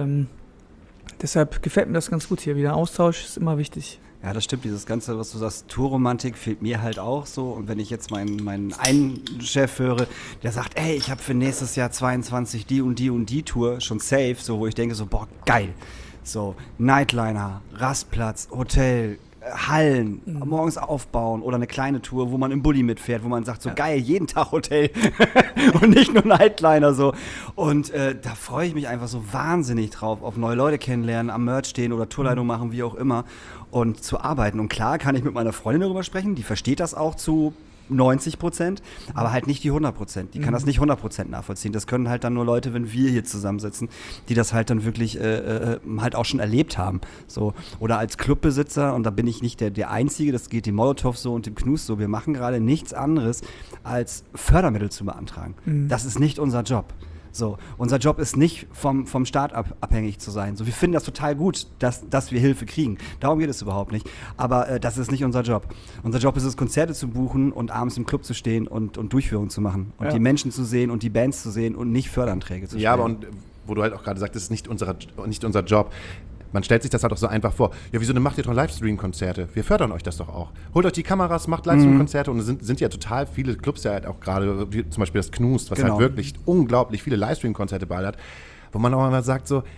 deshalb gefällt mir das ganz gut hier. Wieder Austausch ist immer wichtig. Ja, das stimmt. Dieses Ganze, was du sagst, Tourromantik fehlt mir halt auch so. Und wenn ich jetzt meinen einen Chef höre, der sagt, ey, ich habe für nächstes Jahr 22 die und die Tour schon safe, so wo ich denke so, boah, geil. So, Nightliner, Rastplatz, Hotel, Hallen, morgens aufbauen oder eine kleine Tour, wo man im Bulli mitfährt, wo man sagt, so geil, jeden Tag Hotel und nicht nur Nightliner so. Und da freue ich mich einfach so wahnsinnig drauf, auf neue Leute kennenlernen, am Merch stehen oder Tourleitung machen, wie auch immer und zu arbeiten. Und klar kann ich mit meiner Freundin darüber sprechen, die versteht das auch zu 90%, aber halt nicht die 100%. Die kann das nicht 100% nachvollziehen. Das können halt dann nur Leute, wenn wir hier zusammensitzen, die das halt dann wirklich halt auch schon erlebt haben. So. Oder als Clubbesitzer, und da bin ich nicht der Einzige, das geht dem Molotow so und dem Knus so, wir machen gerade nichts anderes, als Fördermittel zu beantragen. Das ist nicht unser Job. So, unser Job ist nicht vom Staat abhängig zu sein. So, wir finden das total gut, dass wir Hilfe kriegen. Darum geht es überhaupt nicht. Aber das ist nicht unser Job. Unser Job ist es, Konzerte zu buchen und abends im Club zu stehen und Durchführungen zu machen. Und die Menschen zu sehen und die Bands zu sehen und nicht Förderanträge zu stellen. Ja, aber und wo du halt auch gerade sagst, das ist nicht unser Job. Man stellt sich das halt auch so einfach vor. Ja, wieso, dann macht ihr doch Livestream-Konzerte? Wir fördern euch das doch auch. Holt euch die Kameras, macht Livestream-Konzerte und es sind ja total viele Clubs ja halt auch gerade, wie zum Beispiel das Knust, was halt wirklich unglaublich viele Livestream-Konzerte bald hat, wo man auch immer sagt so,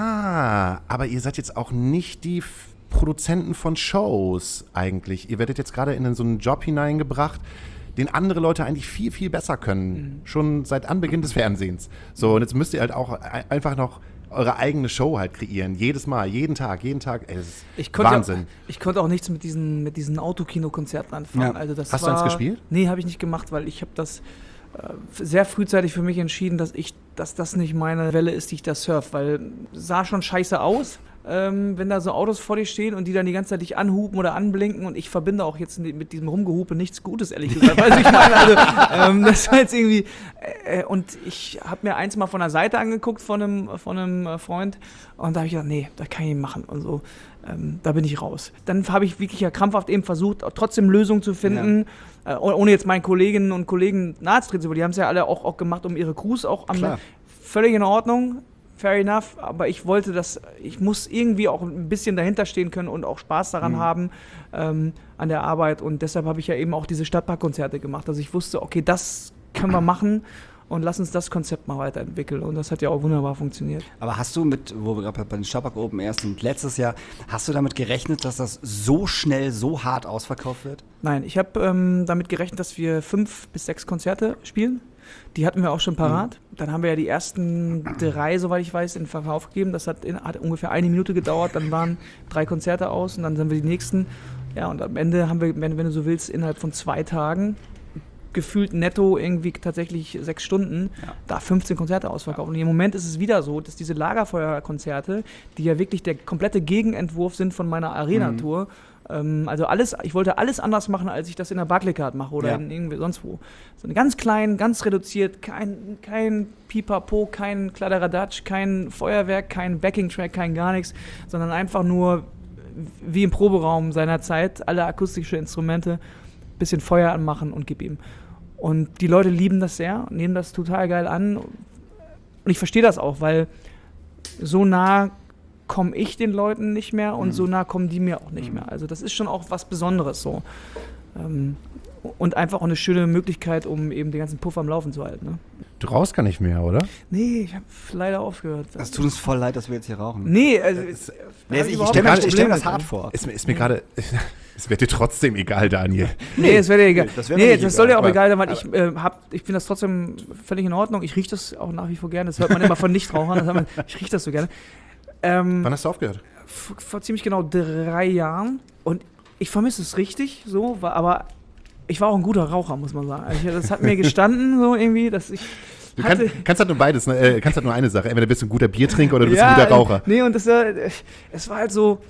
ja, aber ihr seid jetzt auch nicht die Produzenten von Shows eigentlich. Ihr werdet jetzt gerade in so einen Job hineingebracht, den andere Leute eigentlich viel, viel besser können. Schon seit Anbeginn des Fernsehens. So, und jetzt müsst ihr halt auch einfach noch eure eigene Show halt kreieren. Jedes Mal, jeden Tag. Ey, das ist Wahnsinn. Ich konnte auch nichts mit diesen Autokino-Konzerten anfangen. Ja. Also das Hast du eins gespielt? Nee, habe ich nicht gemacht, weil ich habe das sehr frühzeitig für mich entschieden, dass das nicht meine Welle ist, die ich da surf, weil sah schon scheiße aus. Wenn da so Autos vor dir stehen und die dann die ganze Zeit dich anhupen oder anblinken und ich verbinde auch jetzt mit diesem Rumgehupe nichts Gutes, ehrlich gesagt. Also ich meine, das war jetzt irgendwie und ich habe mir eins mal von der Seite angeguckt von einem Freund und da habe ich gedacht, nee, das kann ich nicht machen und so. Da bin ich raus. Dann habe ich wirklich ja krampfhaft eben versucht, trotzdem Lösungen zu finden, ohne jetzt meinen Kolleginnen und Kollegen nahezutreten, aber die haben es ja alle auch gemacht, um ihre Crews auch völlig in Ordnung. Fair enough, aber ich muss irgendwie auch ein bisschen dahinter stehen können und auch Spaß daran haben an der Arbeit und deshalb habe ich ja eben auch diese Stadtparkkonzerte gemacht. Also ich wusste, okay, das können wir machen und lass uns das Konzept mal weiterentwickeln und das hat ja auch wunderbar funktioniert. Aber hast du wo wir gerade bei den Stadtpark Open Air sind, letztes Jahr, hast du damit gerechnet, dass das so schnell, so hart ausverkauft wird? Nein, ich habe damit gerechnet, dass wir 5 bis 6 Konzerte spielen. Die hatten wir auch schon parat. Dann haben wir ja die ersten 3, soweit ich weiß, in Verkauf gegeben. Das hat ungefähr 1 Minute gedauert. Dann waren 3 Konzerte aus und dann sind wir die nächsten Ja, und am Ende haben wir, wenn du so willst, innerhalb von 2 Tagen gefühlt netto irgendwie tatsächlich 6 Stunden, da 15 Konzerte ausverkauft. Und im Moment ist es wieder so, dass diese Lagerfeuerkonzerte, die ja wirklich der komplette Gegenentwurf sind von meiner Arena-Tour, also ich wollte alles anders machen, als ich das in der Barclaycard mache oder in irgendwie sonst wo. So eine ganz klein, ganz reduziert, kein Pipapo, kein Kladderadatsch, kein Feuerwerk, kein Backing-Track, kein gar nichts, sondern einfach nur wie im Proberaum seiner Zeit, alle akustische Instrumente, bisschen Feuer anmachen und gib ihm. Und die Leute lieben das sehr, nehmen das total geil an. Und ich verstehe das auch, weil so nah komme ich den Leuten nicht mehr und so nah kommen die mir auch nicht mehr. Also das ist schon auch was Besonderes so. Und einfach auch eine schöne Möglichkeit, um eben den ganzen Puff am Laufen zu halten. Ne? Du rauchst gar nicht mehr, oder? Nee, ich habe leider aufgehört. Es tut uns voll leid, dass wir jetzt hier rauchen. Nee, also ich stell mir das hart vor. Ist mir gerade. Es wird dir trotzdem egal, Daniel. Nee, es wäre dir egal. Das wär mir nicht das soll dir auch egal, egal sein, weil ich finde das trotzdem völlig in Ordnung. Ich rieche das auch nach wie vor gerne. Das hört man immer von Nichtrauchern. Ich rieche das so gerne. Wann hast du aufgehört? Vor ziemlich genau 3 Jahren. Und ich vermisse es richtig so, aber ich war auch ein guter Raucher, muss man sagen. Also das hat mir gestanden, so irgendwie, dass ich. Du kannst halt nur beides, ne? Kannst halt nur eine Sache. Entweder bist du ein guter Biertrinker oder du bist ein guter Raucher. Nee, und es war halt so.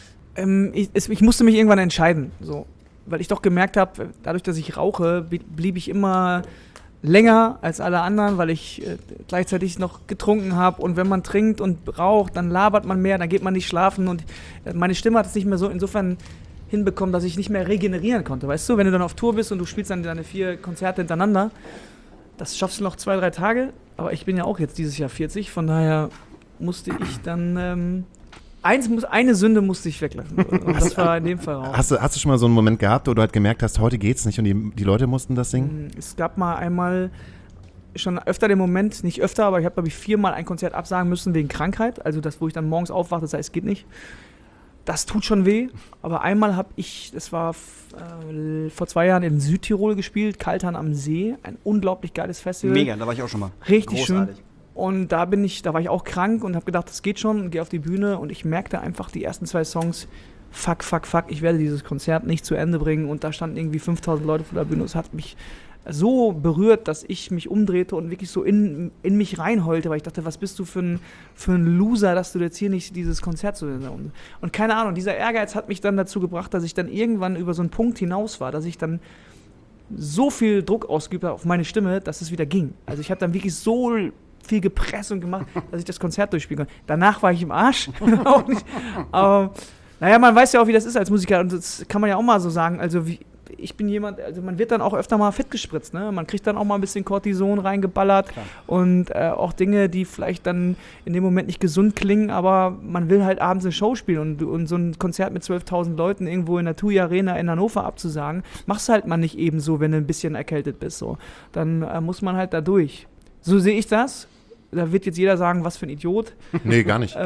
Ich musste mich irgendwann entscheiden, so, weil ich doch gemerkt habe, dadurch, dass ich rauche, blieb ich immer länger als alle anderen, weil ich gleichzeitig noch getrunken habe. Und wenn man trinkt und raucht, dann labert man mehr, dann geht man nicht schlafen. Und meine Stimme hat es nicht mehr so insofern hinbekommen, dass ich nicht mehr regenerieren konnte. Weißt du, wenn du dann auf Tour bist und du spielst dann deine 4 Konzerte hintereinander, das schaffst du noch 2, 3 Tage. Aber ich bin ja auch jetzt dieses Jahr 40, von daher musste ich dann eine Sünde musste ich weglassen. Und das war in dem Fall auch. Hast du schon mal so einen Moment gehabt, wo du halt gemerkt hast, heute geht's nicht und die Leute mussten das singen? Es gab mal einmal schon öfter den Moment, nicht öfter, aber ich habe, glaube ich, 4-mal ein Konzert absagen müssen wegen Krankheit. Also das, wo ich dann morgens aufwachte, das heißt, es geht nicht. Das tut schon weh. Aber einmal habe ich, das war vor 2 Jahren in Südtirol gespielt, Kaltern am See. Ein unglaublich geiles Festival. Mega, da war ich auch schon mal. Richtig großartig. Schön. Und da war ich auch krank und habe gedacht, das geht schon, und gehe auf die Bühne und ich merkte einfach die ersten 2 Songs, fuck, ich werde dieses Konzert nicht zu Ende bringen, und da standen irgendwie 5000 Leute vor der Bühne. Es hat mich so berührt, dass ich mich umdrehte und wirklich so in mich reinheulte, weil ich dachte, was bist du für ein Loser, dass du jetzt hier nicht dieses Konzert zu Ende. Und keine Ahnung, dieser Ehrgeiz hat mich dann dazu gebracht, dass ich dann irgendwann über so einen Punkt hinaus war, dass ich dann so viel Druck ausgeübt habe auf meine Stimme, dass es wieder ging. Also ich habe dann wirklich so viel gepresst und gemacht, dass ich das Konzert durchspielen konnte. Danach war ich im Arsch. Auch nicht. Aber naja, man weiß ja auch, wie das ist als Musiker, und das kann man ja auch mal so sagen. Also ich bin jemand, also man wird dann auch öfter mal fit gespritzt, ne? Man kriegt dann auch mal ein bisschen Cortison reingeballert. Klar. Und auch Dinge, die vielleicht dann in dem Moment nicht gesund klingen, aber man will halt abends eine Show spielen, und so ein Konzert mit 12.000 Leuten irgendwo in der TUI Arena in Hannover abzusagen, machst halt mal nicht eben so, wenn du ein bisschen erkältet bist. So. Dann muss man halt da durch. So sehe ich das. Da wird jetzt jeder sagen, was für ein Idiot. Nee, gar nicht.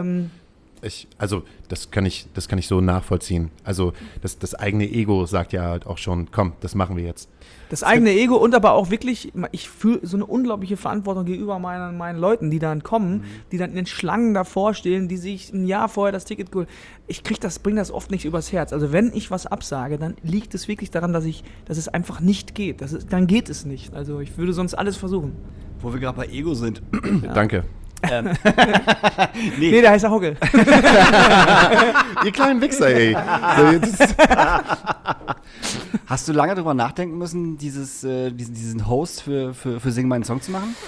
Das kann ich so nachvollziehen. Also das eigene Ego sagt ja halt auch schon, komm, das machen wir jetzt. Das eigene Ego, und aber auch wirklich, ich fühle so eine unglaubliche Verantwortung gegenüber meinen Leuten, die dann kommen, die dann in den Schlangen davor stehen, die sich ein Jahr vorher das Ticket geholt. Bringe das oft nicht übers Herz. Also wenn ich was absage, dann liegt es wirklich daran, dass es einfach nicht geht. Dann geht es nicht. Also ich würde sonst alles versuchen. Wo wir gerade bei Ego sind. Ja. Danke. Nee, der heißt Hauke. Ihr kleinen Wichser, ey. Hast du lange drüber nachdenken müssen, diesen Host für Sing meinen Song zu machen?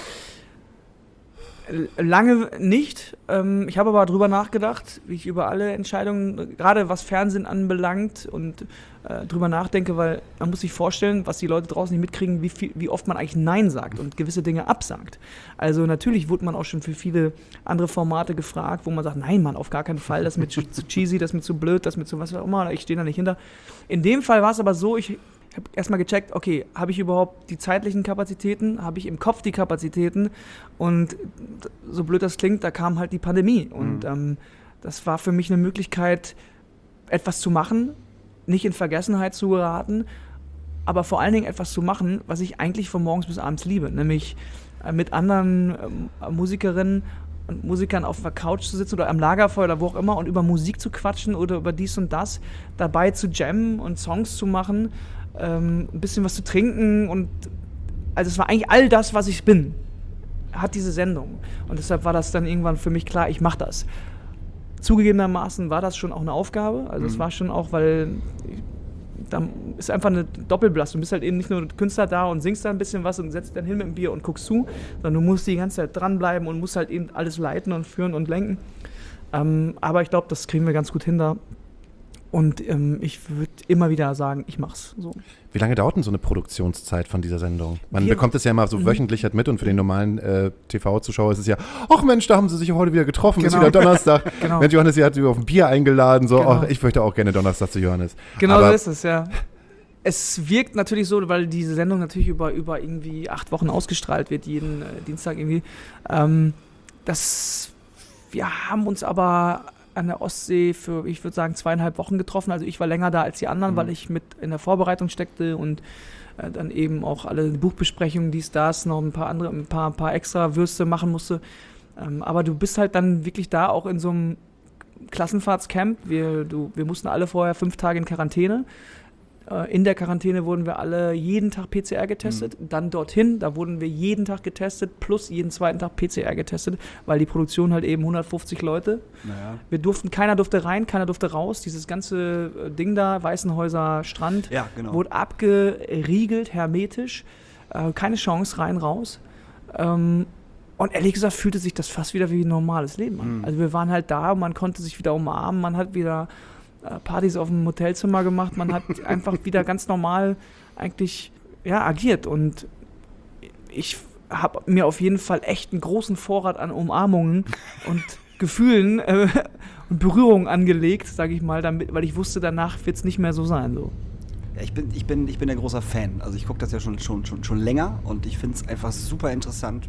Lange nicht. Ich habe aber drüber nachgedacht, wie ich über alle Entscheidungen, gerade was Fernsehen anbelangt, und drüber nachdenke, weil man muss sich vorstellen, was die Leute draußen nicht mitkriegen, wie oft man eigentlich Nein sagt und gewisse Dinge absagt. Also natürlich wurde man auch schon für viele andere Formate gefragt, wo man sagt, nein, Mann, auf gar keinen Fall, das ist mir zu cheesy, das ist mir zu blöd, das ist mir zu was auch immer, ich stehe da nicht hinter. In dem Fall war es aber so, ich habe erstmal gecheckt, okay, habe ich überhaupt die zeitlichen Kapazitäten, habe ich im Kopf die Kapazitäten, und so blöd das klingt, da kam halt die Pandemie, und das war für mich eine Möglichkeit, etwas zu machen, nicht in Vergessenheit zu geraten, aber vor allen Dingen etwas zu machen, was ich eigentlich von morgens bis abends liebe, nämlich mit anderen Musikerinnen und Musikern auf der Couch zu sitzen oder am Lagerfeuer oder wo auch immer und über Musik zu quatschen oder über dies und das, dabei zu jammen und Songs zu machen, ein bisschen was zu trinken und also es war eigentlich all das, was ich bin, hat diese Sendung. Und deshalb war das dann irgendwann für mich klar, ich mache das. Zugegebenermaßen war das schon auch eine Aufgabe, also es war schon auch, weil da ist einfach eine Doppelbelastung. Du bist halt eben nicht nur Künstler da und singst da ein bisschen was und setzt dann hin mit dem Bier und guckst zu, sondern du musst die ganze Zeit dranbleiben und musst halt eben alles leiten und führen und lenken. Aber ich glaube, das kriegen wir ganz gut hin da. Und ich würde immer wieder sagen, ich mach's so. Wie lange dauert denn so eine Produktionszeit von dieser Sendung? Man bekommt es ja immer so wöchentlich halt mit und für den normalen TV-Zuschauer ist es ja, ach Mensch, da haben sie sich heute wieder getroffen, ist wieder Donnerstag. Genau. Mensch, Johannes, sie hat sie auf ein Bier eingeladen, so, Genau. ach, ich möchte auch gerne Donnerstag zu Johannes. Genau Aber so ist es, ja. Es wirkt natürlich so, weil diese Sendung natürlich über irgendwie 8 Wochen ausgestrahlt wird, jeden Dienstag irgendwie. Wir haben uns aber an der Ostsee für, ich würde sagen, 2,5 Wochen getroffen. Also ich war länger da als die anderen, weil ich mit in der Vorbereitung steckte und dann eben auch alle Buchbesprechungen, dies, das, noch ein paar extra Würste machen musste. Aber du bist halt dann wirklich da auch in so einem Klassenfahrtscamp. Wir mussten alle vorher 5 Tage in Quarantäne. In der Quarantäne wurden wir alle jeden Tag PCR getestet. Dann dorthin, da wurden wir jeden Tag getestet, plus jeden zweiten Tag PCR getestet, weil die Produktion halt eben 150 Leute. Naja. Keiner durfte rein, keiner durfte raus. Dieses ganze Ding da, Weißenhäuser Strand, Ja, genau. wurde abgeriegelt, hermetisch. Keine Chance, rein, raus. Und ehrlich gesagt fühlte sich das fast wieder wie ein normales Leben an. Also wir waren halt da, man konnte sich wieder umarmen, man hat wieder Partys auf dem Hotelzimmer gemacht, man hat einfach wieder ganz normal eigentlich agiert und ich habe mir auf jeden Fall echt einen großen Vorrat an Umarmungen und Gefühlen und Berührungen angelegt, sage ich mal, weil ich wusste, danach wird es nicht mehr so sein. So. Ja, ich bin ein großer Fan. Also ich gucke das ja schon länger und ich finde es einfach super interessant,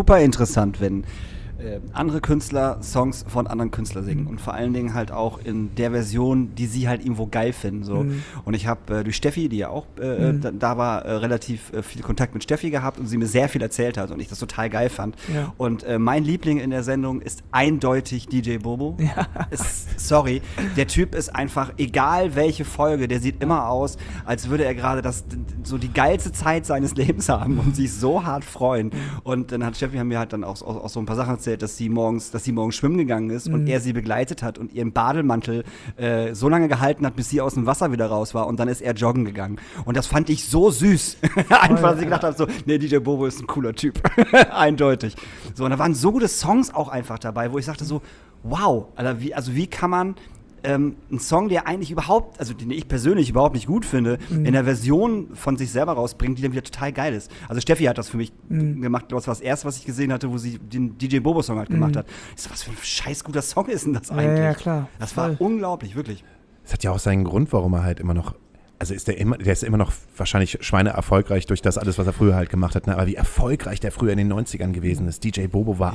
wenn andere Künstler Songs von anderen Künstlern singen und vor allen Dingen halt auch in der Version, die sie halt irgendwo geil finden. So. Und ich habe durch Steffi, die ja auch da war, relativ viel Kontakt mit Steffi gehabt und sie mir sehr viel erzählt hat und ich das total geil fand. Ja. Und mein Liebling in der Sendung ist eindeutig DJ Bobo. Ja. Sorry, der Typ ist einfach, egal welche Folge, der sieht immer aus, als würde er gerade so die geilste Zeit seines Lebens haben und sich so hart freuen. Und dann hat Steffi mir halt dann auch so ein paar Sachen erzählt, dass sie morgens schwimmen gegangen ist und er sie begleitet hat und ihren Bademantel so lange gehalten hat, bis sie aus dem Wasser wieder raus war und dann ist er joggen gegangen. Und das fand ich so süß. Einfach, dass ich gedacht habe, so, nee, DJ Bobo ist ein cooler Typ. Eindeutig. So, und da waren so gute Songs auch einfach dabei, wo ich sagte so, wow, wie kann man einen Song, der eigentlich überhaupt, also den ich persönlich überhaupt nicht gut finde, in der Version von sich selber rausbringen, die dann wieder total geil ist. Also Steffi hat das für mich gemacht, das war das erste, was ich gesehen hatte, wo sie den DJ Bobo-Song halt gemacht hat. Ich so, was für ein scheiß guter Song ist denn das eigentlich? Ja, klar. Das war unglaublich, wirklich. es hat ja auch seinen Grund, warum er halt immer noch, also der ist immer noch wahrscheinlich Schweine erfolgreich durch das alles, was er früher halt gemacht hat, ne? Aber wie erfolgreich der früher in den 90ern gewesen ist. DJ Bobo war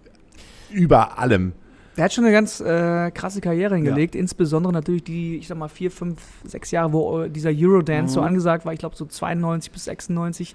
über allem. Der hat schon eine ganz krasse Karriere hingelegt, insbesondere natürlich die, ich sag mal, 4, 5, 6 Jahre, wo dieser Eurodance so angesagt war, ich glaube so 92 bis 96.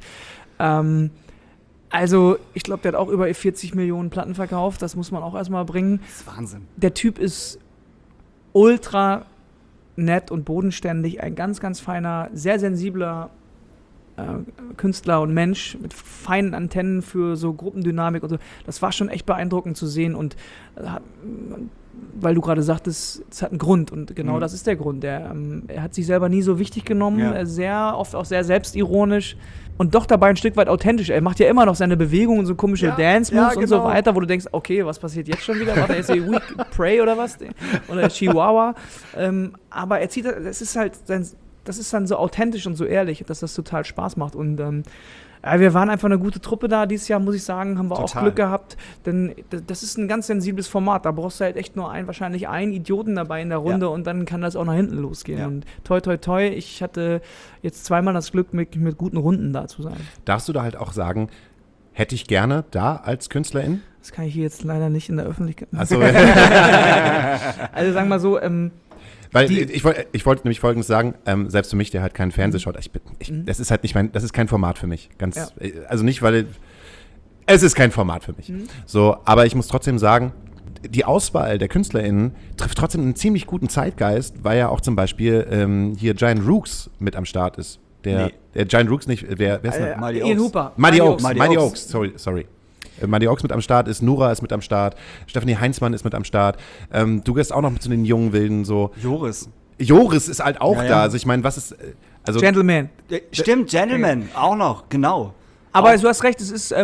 Also, ich glaube, der hat auch über 40 Millionen Platten verkauft, das muss man auch erstmal bringen. Das ist Wahnsinn. Der Typ ist ultra nett und bodenständig, ein ganz, ganz feiner, sehr sensibler Künstler und Mensch mit feinen Antennen für so Gruppendynamik und so. Das war schon echt beeindruckend zu sehen und weil du gerade sagtest, es hat einen Grund und genau das ist der Grund. Er hat sich selber nie so wichtig genommen, sehr oft auch sehr selbstironisch und doch dabei ein Stück weit authentisch. Er macht ja immer noch seine Bewegungen und so komische Dance-Moves und so weiter, wo du denkst, okay, was passiert jetzt schon wieder? Warte, jetzt hier We Pray oder was? Oder Chihuahua. Aber er zieht, das ist dann so authentisch und so ehrlich, dass das total Spaß macht. Und wir waren einfach eine gute Truppe da. Dieses Jahr, muss ich sagen, haben wir auch Glück gehabt. Denn das ist ein ganz sensibles Format. Da brauchst du halt echt nur wahrscheinlich einen Idioten dabei in der Runde und dann kann das auch nach hinten losgehen. Ja. Und toi, toi, toi, ich hatte jetzt zweimal das Glück, mit guten Runden da zu sein. Darfst du da halt auch sagen, hätte ich gerne da als Künstlerin? Das kann ich hier jetzt leider nicht in der Öffentlichkeit. Also, also sagen wir so, weil ich wollte nämlich Folgendes sagen, selbst für mich, der halt keinen Fernseh schaut, das ist halt nicht das ist kein Format für mich. Also nicht, weil Es ist kein Format für mich. So, aber ich muss trotzdem sagen, die Auswahl der KünstlerInnen trifft trotzdem einen ziemlich guten Zeitgeist, weil ja auch zum Beispiel hier Giant Rooks mit am Start ist. Der Giant Rooks nicht, wer ist noch? Mighty Ian Oaks. Hooper. Mighty Oaks. Mighty Mighty Oaks. Oaks, sorry. Mighty Oaks mit am Start ist, Nura ist mit am Start, Stephanie Heinzmann ist mit am Start. Du gehst auch noch mit zu den jungen Wilden so. Joris ist halt auch Ja, ja. da. Also ich meine, was ist, also Gentleman. Stimmt, Gentleman, auch noch, genau. Aber du hast recht, es ist,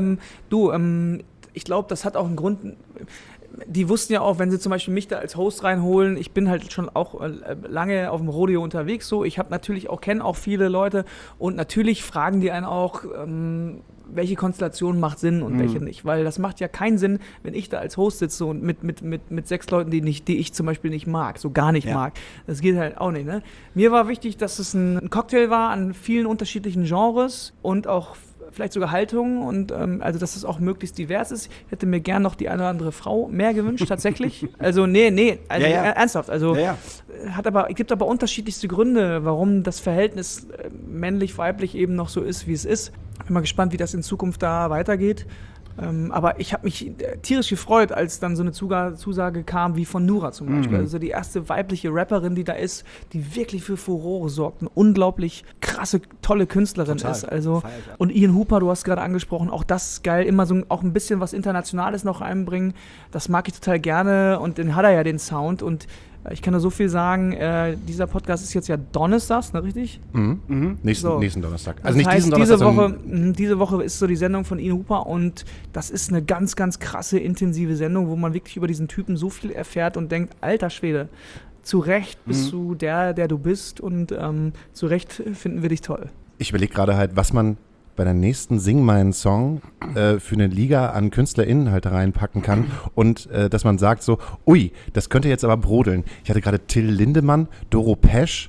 ich glaube, das hat auch einen Grund. Die wussten ja auch, wenn sie zum Beispiel mich da als Host reinholen, ich bin halt schon auch lange auf dem Rodeo unterwegs, so. Ich habe natürlich auch, kenne auch viele Leute und natürlich fragen die einen auch, welche Konstellation macht Sinn und welche nicht. Weil das macht ja keinen Sinn, wenn ich da als Host sitze und mit 6 Leuten, die ich zum Beispiel nicht mag, so gar nicht mag. Das geht halt auch nicht, ne? Mir war wichtig, dass es ein Cocktail war an vielen unterschiedlichen Genres und auch vielleicht sogar Haltungen und also, dass es auch möglichst divers ist. Ich hätte mir gern noch die eine oder andere Frau mehr gewünscht, tatsächlich. Also, also ernsthaft. Also, gibt aber unterschiedlichste Gründe, warum das Verhältnis männlich-weiblich eben noch so ist, wie es ist. Bin mal gespannt, wie das in Zukunft da weitergeht. Aber ich habe mich tierisch gefreut, als dann so eine Zusage kam, wie von Nura zum Beispiel. Also die erste weibliche Rapperin, die da ist, die wirklich für Furore sorgt. Eine unglaublich krasse, tolle Künstlerin ist. Also, und Ian Hooper, du hast gerade angesprochen, auch das ist geil. Immer so auch ein bisschen was Internationales noch einbringen. Das mag ich total gerne. Und dann hat er ja den Sound. Und ich kann nur so viel sagen, dieser Podcast ist jetzt ja donnerstags, ne, richtig? nächsten Donnerstag. Also nicht das heißt, diesen Donnerstag, diese Woche ist so die Sendung von Ian Hooper und das ist eine ganz, ganz krasse, intensive Sendung, wo man wirklich über diesen Typen so viel erfährt und denkt, alter Schwede, zu Recht bist du der du bist und zu Recht finden wir dich toll. Ich überlege gerade halt, was man bei der nächsten Sing meinen Song für eine Liga an KünstlerInnen halt reinpacken kann und dass man sagt so, ui, das könnte jetzt aber brodeln. Ich hatte gerade Till Lindemann, Doro Pesch,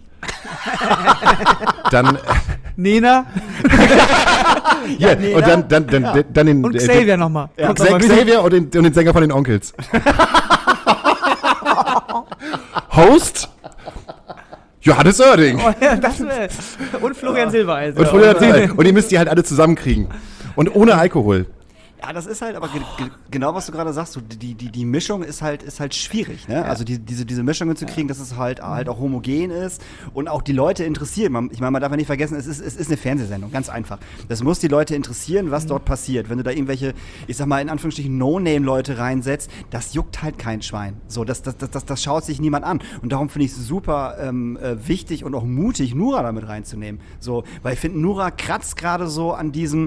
dann Nena ja, und dann den und Xavier nochmal. Xavier und den Sänger von den Onkels. Host Johannes Oerding. Oh, ja, und Florian Silbereisen. Und ihr müsst die halt alle zusammenkriegen. Und ohne Alkohol. Ja, das ist halt aber genau, was du gerade sagst. So, die Mischung ist halt schwierig. Ne? Ja. Also diese Mischungen zu kriegen, dass es halt auch homogen ist und auch die Leute interessiert. Ich meine, man darf ja nicht vergessen, es ist eine Fernsehsendung, ganz einfach. Das muss die Leute interessieren, was dort passiert. Wenn du da irgendwelche, ich sag mal in Anführungsstrichen, No-Name-Leute reinsetzt, das juckt halt kein Schwein. So, das schaut sich niemand an. Und darum finde ich es super wichtig und auch mutig, Nura damit reinzunehmen. So, weil ich finde, Nura kratzt gerade so an diesem,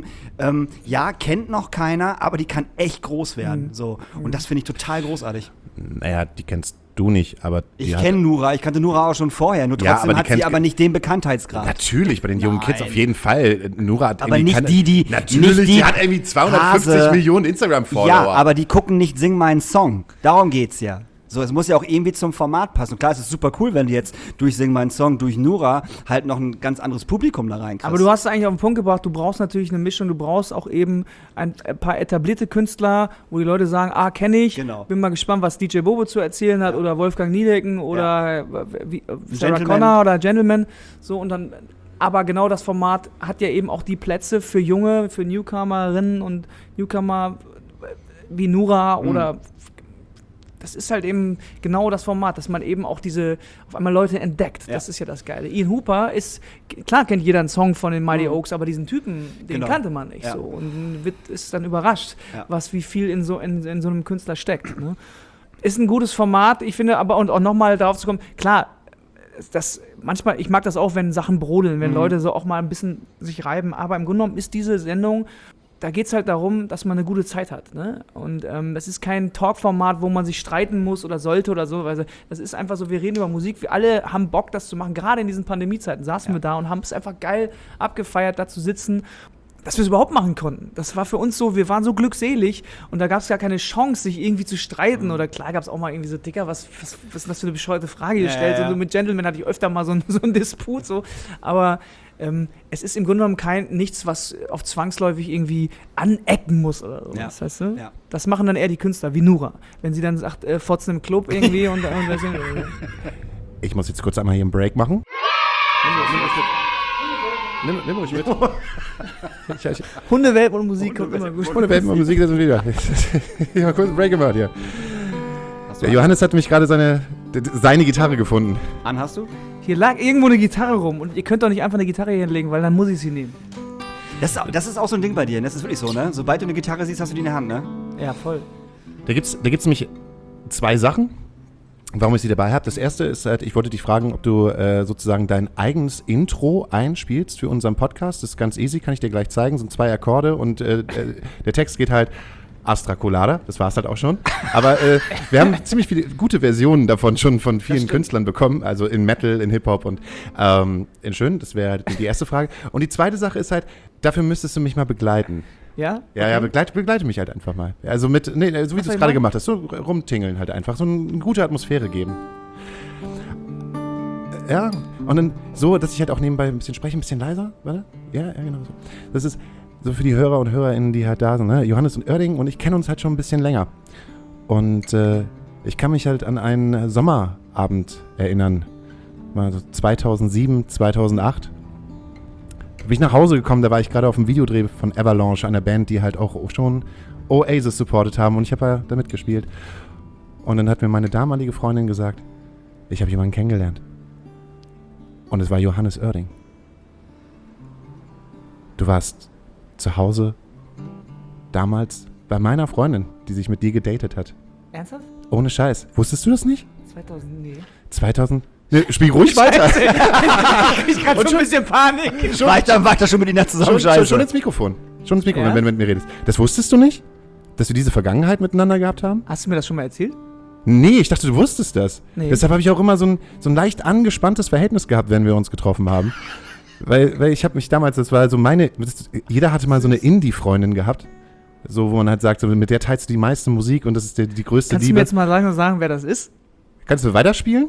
kennt noch keiner, aber die kann echt groß werden. So. Und das finde ich total großartig. Naja, die kennst du nicht, aber ich kenne Nura, ich kannte Nura auch schon vorher, nur trotzdem hat sie aber nicht den Bekanntheitsgrad. Natürlich, bei den jungen Kids auf jeden Fall. Nura hat aber nicht natürlich, die hat irgendwie 250 Millionen Instagram-Follower. Ja, aber die gucken nicht Sing meinen Song. Darum geht's ja. So, es muss ja auch irgendwie zum Format passen. Und klar, es ist super cool, wenn du jetzt durch Sing meinen Song, durch Nura halt noch ein ganz anderes Publikum da reinkriegst. Aber du hast es eigentlich auf den Punkt gebracht, du brauchst natürlich eine Mischung, du brauchst auch eben ein paar etablierte Künstler, wo die Leute sagen, kenne ich, bin mal gespannt, was DJ Bobo zu erzählen hat oder Wolfgang Niedecken oder Sarah Connor oder Gentleman. So, und dann, aber genau das Format hat ja eben auch die Plätze für für Newcomerinnen und Newcomer wie Nura oder das ist halt eben genau das Format, dass man eben auch auf einmal Leute entdeckt. Das ist ja das Geile. Ian Hooper klar kennt jeder einen Song von den Mighty Oaks, aber diesen Typen, den kannte man nicht so. Und ist dann überrascht, wie viel in so einem Künstler steckt. Ne? Ist ein gutes Format, ich finde aber, und auch nochmal darauf zu kommen, klar, manchmal, ich mag das auch, wenn Sachen brodeln, wenn Leute so auch mal ein bisschen sich reiben, aber im Grunde genommen ist diese Sendung, da geht es halt darum, dass man eine gute Zeit hat. Ne? Und das ist kein Talkformat, wo man sich streiten muss oder sollte oder so. Also, das ist einfach so, wir reden über Musik. Wir alle haben Bock, das zu machen. Gerade in diesen Pandemiezeiten saßen wir da und haben es einfach geil abgefeiert, da zu sitzen, dass wir es überhaupt machen konnten. Das war für uns so, wir waren so glückselig und da gab es gar keine Chance, sich irgendwie zu streiten. Oder klar gab es auch mal irgendwie so, Dicker, was ist das für eine bescheuerte Frage gestellt? Und so mit Gentleman hatte ich öfter mal so einen Disput. So. Aber es ist im Grunde genommen nichts, was auf zwangsläufig irgendwie anecken muss oder so. Das heißt, das machen dann eher die Künstler, wie Nura. Wenn sie dann sagt, Fotzen im Club irgendwie und ich muss jetzt kurz einmal hier einen Break machen. Nimm ruhig mit. Hundewelpen und Musik kommt immer gut. Ohne Welpen und Musik, das sind wieder. Ich habe kurz einen Break gemacht hier. Der Johannes hat nämlich gerade seine Gitarre gefunden. Hast du? Hier lag irgendwo eine Gitarre rum und ihr könnt doch nicht einfach eine Gitarre hier hinlegen, weil dann muss ich sie nehmen. Das ist auch so ein Ding bei dir, ne? Das ist wirklich so, ne? Sobald du eine Gitarre siehst, hast du die in der Hand, ne? Ja, voll. Da gibt's nämlich 2 Sachen, warum ich sie dabei habe. Das erste ist halt, ich wollte dich fragen, ob du sozusagen dein eigenes Intro einspielst für unseren Podcast. Das ist ganz easy, kann ich dir gleich zeigen. Sind 2 Akkorde und der Text geht halt Astra Colada, das war's halt auch schon. Aber wir haben ziemlich viele gute Versionen davon schon von vielen Künstlern bekommen, also in Metal, in Hip-Hop und in schön, das wäre halt die erste Frage. Und die zweite Sache ist halt, dafür müsstest du mich mal begleiten. Ja? Ja, begleite mich halt einfach mal. Also so wie du es gerade gemacht hast, so rumtingeln halt einfach, so eine gute Atmosphäre geben. Ja, und dann so, dass ich halt auch nebenbei ein bisschen spreche, ein bisschen leiser, warte? Ja, genau so. Das ist so für die Hörer und Hörerinnen, die halt da sind, ne? Johannes und Oerding und ich kennen uns halt schon ein bisschen länger. Und ich kann mich halt an einen Sommerabend erinnern, mal so 2007, 2008. Da bin ich nach Hause gekommen, da war ich gerade auf dem Videodreh von Avalanche, einer Band, die halt auch schon Oasis supportet haben und ich habe ja da mitgespielt. Und dann hat mir meine damalige Freundin gesagt, ich habe jemanden kennengelernt. Und es war Johannes Oerding. Du warst zu Hause damals bei meiner Freundin, die sich mit dir gedatet hat. Ernsthaft? Ohne Scheiß. Wusstest du das nicht? 2000, nee. 2000? Nee, spiel ruhig weiter. Ich gerade schon ein bisschen Panik. Weiter schon mit ihnen zusammen Schon ins Mikrofon. Schon ins Mikrofon, Ja? wenn du mit mir redest. Das wusstest du nicht? Dass wir diese Vergangenheit miteinander gehabt haben? Hast du mir das schon mal erzählt? Nee, ich dachte, du wusstest das. Nee. Deshalb habe ich auch immer so ein leicht angespanntes Verhältnis gehabt, wenn wir uns getroffen haben. Weil ich habe mich damals, das war so jeder hatte mal so eine Indie-Freundin gehabt. So, wo man halt sagt, so, mit der teilst du die meiste Musik und das ist die größte Kannst du Liebe. mir jetzt mal sagen, wer das ist? Kannst du weiterspielen?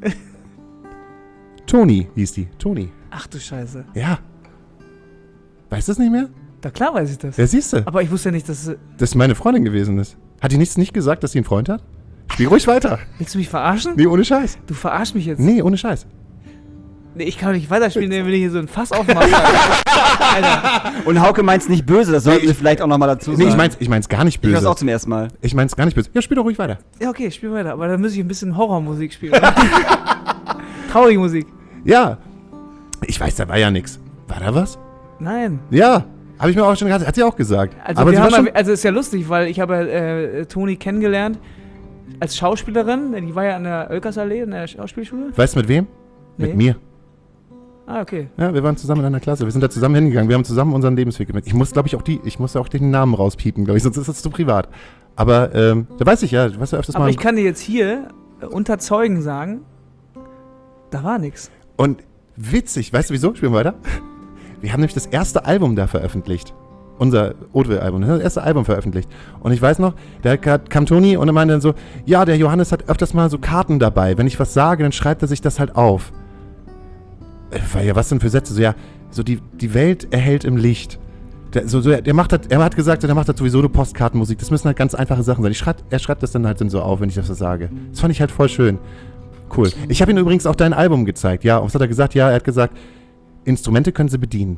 Toni hieß die. Toni. Ach du Scheiße. Ja. Weißt du das nicht mehr? Da klar weiß ich das. Ja, siehst du. Aber ich wusste ja nicht, dass... Dass meine Freundin gewesen ist. Hat die nicht gesagt, dass sie einen Freund hat? Spiel ruhig weiter. Willst du mich verarschen? Nee, ohne Scheiß. Du verarschst mich jetzt. Nee, ohne Scheiß. Nee, ich kann doch nicht weiterspielen, wenn ich hier so ein Fass aufmache. Alter. Und Hauke meint's nicht böse, das sollten wir vielleicht auch nochmal dazu sagen. Nee, ich mein's gar nicht Ich böse. hör's auch zum ersten Mal. Ich mein's gar nicht böse. Ja, spiel doch ruhig weiter. Ja, okay, spiel weiter. Aber dann muss ich ein bisschen Horrormusik spielen. Traurige Musik. Ja. Ich weiß, da war ja nix. War da was? Nein. Ja. Habe ich mir auch schon gesagt. Hat sie auch gesagt. Also, Aber sie war schon... also ist ja lustig, weil ich habe Toni kennengelernt als Schauspielerin. Die war ja an der Oelkersallee, in der Schauspielschule. Weißt du mit wem? Nee. Mit mir. Ah, okay. Ja, wir waren zusammen in einer Klasse. Wir sind da zusammen hingegangen. Wir haben zusammen unseren Lebensweg gemacht. Ich muss, glaube ich, auch den Namen rauspiepen, glaube ich, sonst ist das zu privat. Aber da weiß ich ja, du warst ja öfters Aber mal... ich kann dir jetzt hier unter Zeugen sagen, da war nix. Und witzig, weißt du wieso? Spielen wir weiter. Wir haben nämlich das erste Album da veröffentlicht. Unser Oatwell-Album, das erste Album veröffentlicht. Und ich weiß noch, da kam Toni und er meinte dann so, ja, der Johannes hat öfters mal so Karten dabei. Wenn ich was sage, dann schreibt er sich das halt auf. Ja, was denn für Sätze? So, ja, so die Welt erhält im Licht. Er hat gesagt, er macht das sowieso eine Postkartenmusik. Das müssen halt ganz einfache Sachen sein. Er schreibt das dann halt so auf, wenn ich das so sage. Das fand ich halt voll schön. Cool. Ich habe ihm übrigens auch dein Album gezeigt. Ja, und was hat er gesagt? Ja, er hat gesagt, Instrumente können sie bedienen.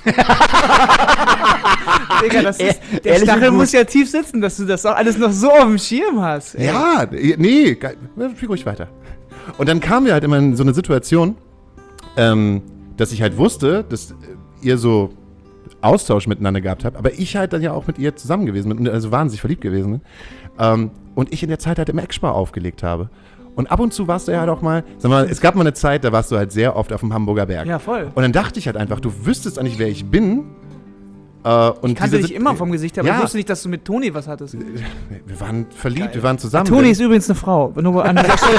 Digga, der Stachel muss ja tief sitzen, dass du das auch alles noch so auf dem Schirm hast. Ey. Ja, nee, spiel ruhig weiter. Und dann kamen wir halt immer in so eine Situation, dass ich halt wusste, dass ihr so Austausch miteinander gehabt habt, aber ich halt dann ja auch mit ihr zusammen gewesen bin, also wahnsinnig verliebt gewesen bin. Und ich in der Zeit halt im Eckspar aufgelegt habe. Und ab und zu warst du ja halt auch mal, sag mal, es gab mal eine Zeit, da warst du halt sehr oft auf dem Hamburger Berg. Ja, voll. Und dann dachte ich halt einfach, du wüsstest eigentlich, wer ich bin. Und ich kannte dich immer vom Gesicht, aber ja. ich wusste nicht, dass du mit Toni was hattest. Wir waren verliebt, wir waren zusammen. Toni ist übrigens eine Frau. Nur an dieser Stelle.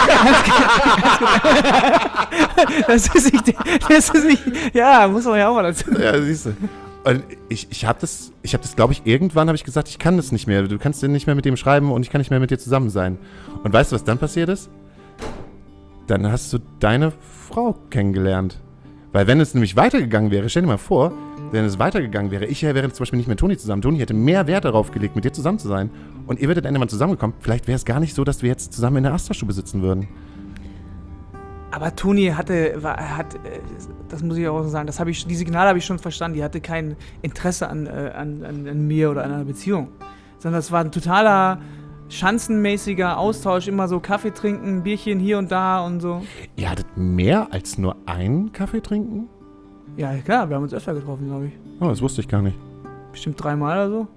Das ist nicht, ja, muss man ja auch mal dazu. Ja, siehst du. Und ich hab das, glaube ich, irgendwann habe ich gesagt, ich kann das nicht mehr. Du kannst nicht mehr mit dem schreiben und ich kann nicht mehr mit dir zusammen sein. Und weißt du, was dann passiert ist? Dann hast du deine Frau kennengelernt. Weil wenn es nämlich weitergegangen wäre, stell dir mal vor, wenn es weitergegangen wäre, ich wäre zum Beispiel nicht mit Toni zusammen. Toni hätte mehr Wert darauf gelegt, mit dir zusammen zu sein. Und ihr werdet irgendwann zusammengekommen. Vielleicht wäre es gar nicht so, dass wir jetzt zusammen in der Astra-Stube sitzen würden. Aber Toni das muss ich auch so sagen, die Signale habe ich schon verstanden, die hatte kein Interesse an mir oder an einer Beziehung. Sondern das war ein totaler schanzenmäßiger Austausch, immer so Kaffee trinken, Bierchen hier und da und so. Ihr hattet mehr als nur einen Kaffee trinken? Ja, klar, wir haben uns öfter getroffen, glaube ich. Oh, das wusste ich gar nicht. Bestimmt 3-mal oder so.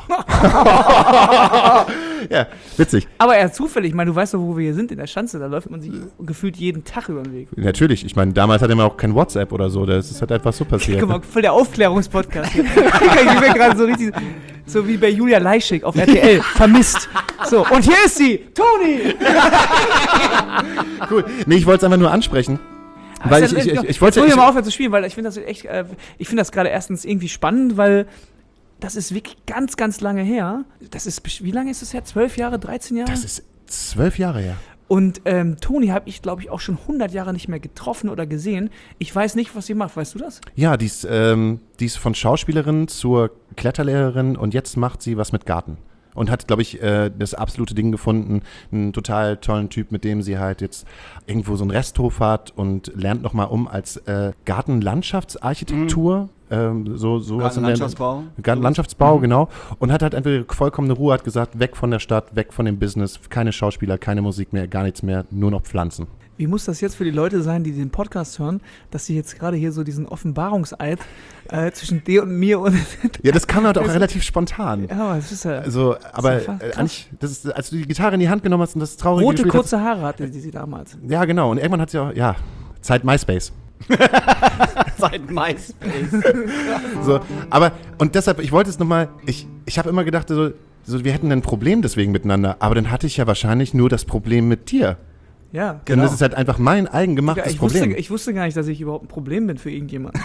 Ja, witzig. Aber eher zufällig, ich meine, du weißt doch, wo wir hier sind, in der Schanze, da läuft man sich gefühlt jeden Tag über den Weg. Natürlich, ich meine, damals hatte man auch kein WhatsApp oder so, das ist halt einfach so passiert. Guck mal, voll der Aufklärungspodcast hier. Ich bin gerade so richtig, so wie bei Julia Leischig auf RTL, vermisst. So, und hier ist sie, Toni! Cool. Nee, ich wollte es einfach nur ansprechen. Weil ich wollte ja mal aufhören zu spielen, weil ich finde das echt, ich finde das gerade erstens irgendwie spannend, weil das ist wirklich ganz, ganz lange her. Wie lange ist das her? 12 Jahre, 13 Jahre? Das ist 12 Jahre her. Und Toni habe ich, glaube ich, auch schon 100 Jahre nicht mehr getroffen oder gesehen. Ich weiß nicht, was sie macht. Weißt du das? Ja, die ist von Schauspielerin zur Kletterlehrerin und jetzt macht sie was mit Garten. Und hat, glaube ich, das absolute Ding gefunden, einen total tollen Typ, mit dem sie halt jetzt irgendwo so einen Resthof hat und lernt nochmal als Gartenlandschaftsarchitektur. Gartenlandschaftsbau. Gartenlandschaftsbau, genau. Und hat halt einfach vollkommene Ruhe, hat gesagt, weg von der Stadt, weg von dem Business, keine Schauspieler, keine Musik mehr, gar nichts mehr, nur noch Pflanzen. Wie muss das jetzt für die Leute sein, die den Podcast hören, dass sie jetzt gerade hier so diesen Offenbarungseid zwischen dir und mir und... Ja, das kam halt auch relativ spontan. Ja, aber es ist ja... Also, aber eigentlich, als du die Gitarre in die Hand genommen hast und das traurige rote, gespielt kurze Haare hatte sie damals. Ja, genau. Und irgendwann hat sie auch, Zeit MySpace. Seit MySpace. So, aber, und deshalb, ich wollte es nochmal, ich habe immer gedacht, so, wir hätten ein Problem deswegen miteinander, aber dann hatte ich ja wahrscheinlich nur das Problem mit dir. Ja, genau. Und das ist halt einfach mein eigengemachtes Problem. Ich wusste gar nicht, dass ich überhaupt ein Problem bin für irgendjemanden.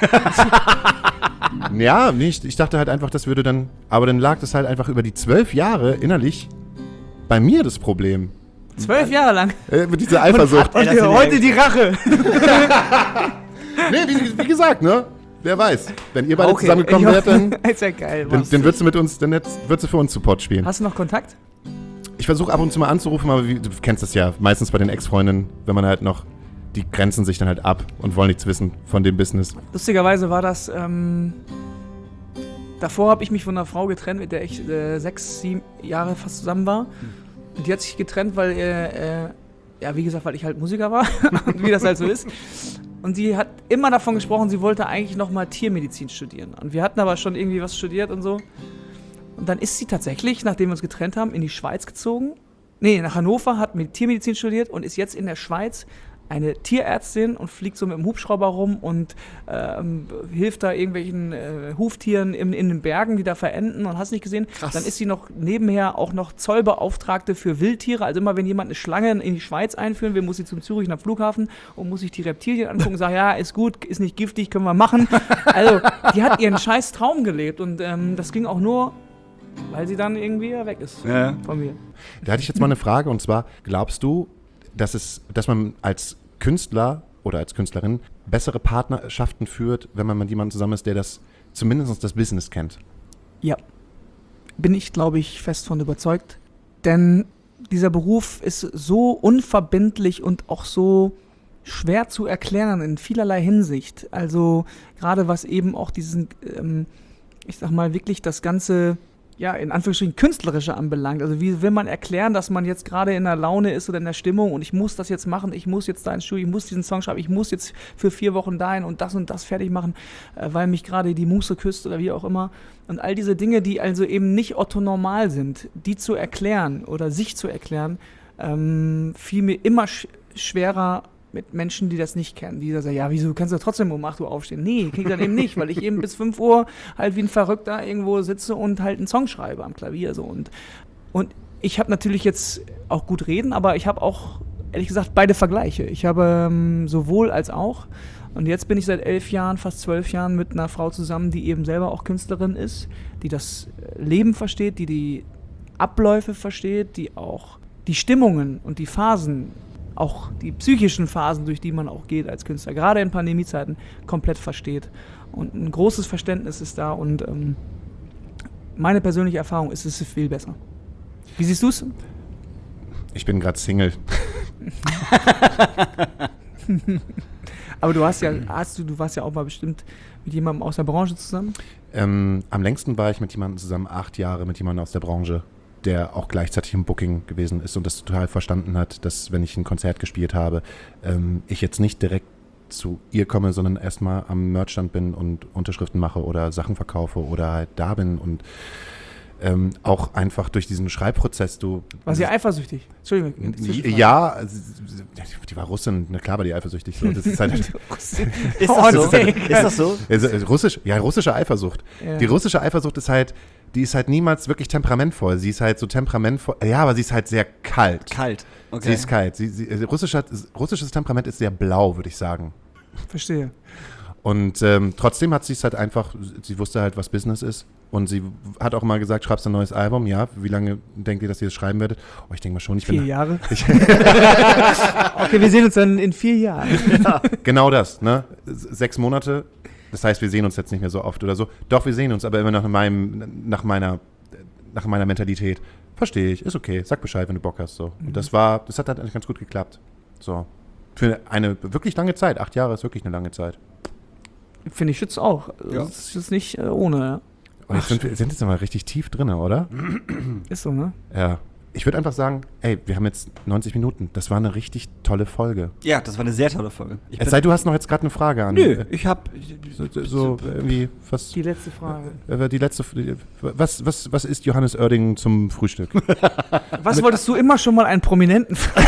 Ja, nicht. Ich dachte halt einfach, das würde dann, aber dann lag das halt einfach über die 12 Jahre innerlich bei mir das Problem. 12 Jahre lang? Mit dieser Eifersucht. Und heute die Rache. Nee, wie gesagt, ne? Wer weiß. Wenn ihr beide zusammengekommen wärt, dann, ist ja geil, dann würdest du mit uns, dann würdest du für uns Support spielen. Hast du noch Kontakt? Ich versuche ab und zu mal anzurufen, aber du kennst das ja, meistens bei den Ex-Freundinnen, wenn man halt noch, die grenzen sich dann halt ab und wollen nichts wissen von dem Business. Lustigerweise war das, davor habe ich mich von einer Frau getrennt, mit der ich 6, 7 Jahre fast zusammen war. Und die hat sich getrennt, weil, wie gesagt, weil ich halt Musiker war und wie das halt so ist. Und sie hat immer davon gesprochen, sie wollte eigentlich nochmal Tiermedizin studieren. Und wir hatten aber schon irgendwie was studiert und so. Und dann ist sie tatsächlich, nachdem wir uns getrennt haben, in die Schweiz gezogen. Nee, nach Hannover, hat Tiermedizin studiert und ist jetzt in der Schweiz eine Tierärztin und fliegt so mit dem Hubschrauber rum und hilft da irgendwelchen Huftieren in den Bergen, die da verenden und hast nicht gesehen. Krass. Dann ist sie noch nebenher auch noch Zollbeauftragte für Wildtiere. Also immer, wenn jemand eine Schlange in die Schweiz einführen will, muss sie zum Züricher Flughafen und muss sich die Reptilien angucken und sagen, ja, ist gut, ist nicht giftig, können wir machen. Also, die hat ihren scheiß Traum gelebt und das ging auch nur, weil sie dann irgendwie weg ist von mir. Da hatte ich jetzt mal eine Frage und zwar, glaubst du, dass man als Künstler oder als Künstlerin bessere Partnerschaften führt, wenn man mit jemandem zusammen ist, der zumindest das Business kennt? Ja, bin ich, glaube ich, fest von überzeugt. Denn dieser Beruf ist so unverbindlich und auch so schwer zu erklären in vielerlei Hinsicht. Also gerade was eben auch diesen, ich sag mal, wirklich das Ganze, ja, in Anführungsstrichen künstlerische anbelangt. Also wie will man erklären, dass man jetzt gerade in der Laune ist oder in der Stimmung und ich muss das jetzt machen, ich muss jetzt da ins Studio, ich muss diesen Song schreiben, ich muss jetzt für 4 Wochen dahin und das fertig machen, weil mich gerade die Muse küsst oder wie auch immer. Und all diese Dinge, die also eben nicht orthonormal sind, die zu erklären oder sich zu erklären, fiel mir immer schwerer mit Menschen, die das nicht kennen, die da sagen, ja, wieso kannst du trotzdem um 8 Uhr aufstehen? Nee, krieg ich dann eben nicht, weil ich eben bis 5 Uhr halt wie ein Verrückter irgendwo sitze und halt einen Song schreibe am Klavier so und ich habe natürlich jetzt auch gut reden, aber ich habe auch, ehrlich gesagt, beide Vergleiche. Ich habe sowohl als auch und jetzt bin ich seit 11 Jahren, fast 12 Jahren mit einer Frau zusammen, die eben selber auch Künstlerin ist, die das Leben versteht, die Abläufe versteht, die auch die Stimmungen und die Phasen, auch die psychischen Phasen, durch die man auch geht als Künstler, gerade in Pandemiezeiten, komplett versteht. Und ein großes Verständnis ist da und meine persönliche Erfahrung ist, es ist viel besser. Wie siehst du es? Ich bin gerade Single. Aber du warst ja auch mal bestimmt mit jemandem aus der Branche zusammen? Am längsten war ich mit jemandem zusammen 8 Jahre, mit jemandem aus der Branche, der auch gleichzeitig im Booking gewesen ist und das total verstanden hat, dass, wenn ich ein Konzert gespielt habe, ich jetzt nicht direkt zu ihr komme, sondern erstmal am Merchstand bin und Unterschriften mache oder Sachen verkaufe oder halt da bin und auch einfach durch diesen Schreibprozess, War sie eifersüchtig? Entschuldigung. Ja, die war Russin, na klar war die eifersüchtig. So. Das ist halt Ist das so? Ist das so? Russische Eifersucht. Ja. Die russische Eifersucht ist halt, die ist halt niemals wirklich temperamentvoll. Sie ist halt so temperamentvoll, ja, aber sie ist halt sehr kalt. Kalt. Okay. Sie ist kalt. Russisches Temperament ist sehr blau, würde ich sagen. Verstehe. Und trotzdem hat sie es halt einfach, sie wusste halt, was Business ist. Und sie hat auch mal gesagt, schreibst du ein neues Album? Ja. Wie lange denkt ihr, dass ihr das schreiben werdet? Oh, ich denke mal schon. 4 Jahre? Okay, wir sehen uns dann in 4 Jahren. Ja. Genau das, ne? 6 Monate. Das heißt, wir sehen uns jetzt nicht mehr so oft oder so. Doch, wir sehen uns, aber immer nach meiner Mentalität. Verstehe ich, ist okay. Sag Bescheid, wenn du Bock hast. So. Und das hat halt eigentlich ganz gut geklappt. So. Für eine wirklich lange Zeit. 8 Jahre ist wirklich eine lange Zeit. Finde ich jetzt auch. Ja. Das ist nicht ohne, ja. Und jetzt sind jetzt aber richtig tief drin, oder? Ist so, ne? Ja. Ich würde einfach sagen, ey, wir haben jetzt 90 Minuten. Das war eine richtig tolle Folge. Ja, das war eine sehr tolle Folge. Es sei, du hast noch jetzt gerade eine Frage an. Nö, ich hab So irgendwie, was... Die letzte Frage. Was isst Johannes Oerding zum Frühstück? Was wolltest du immer schon mal einen Prominenten fragen?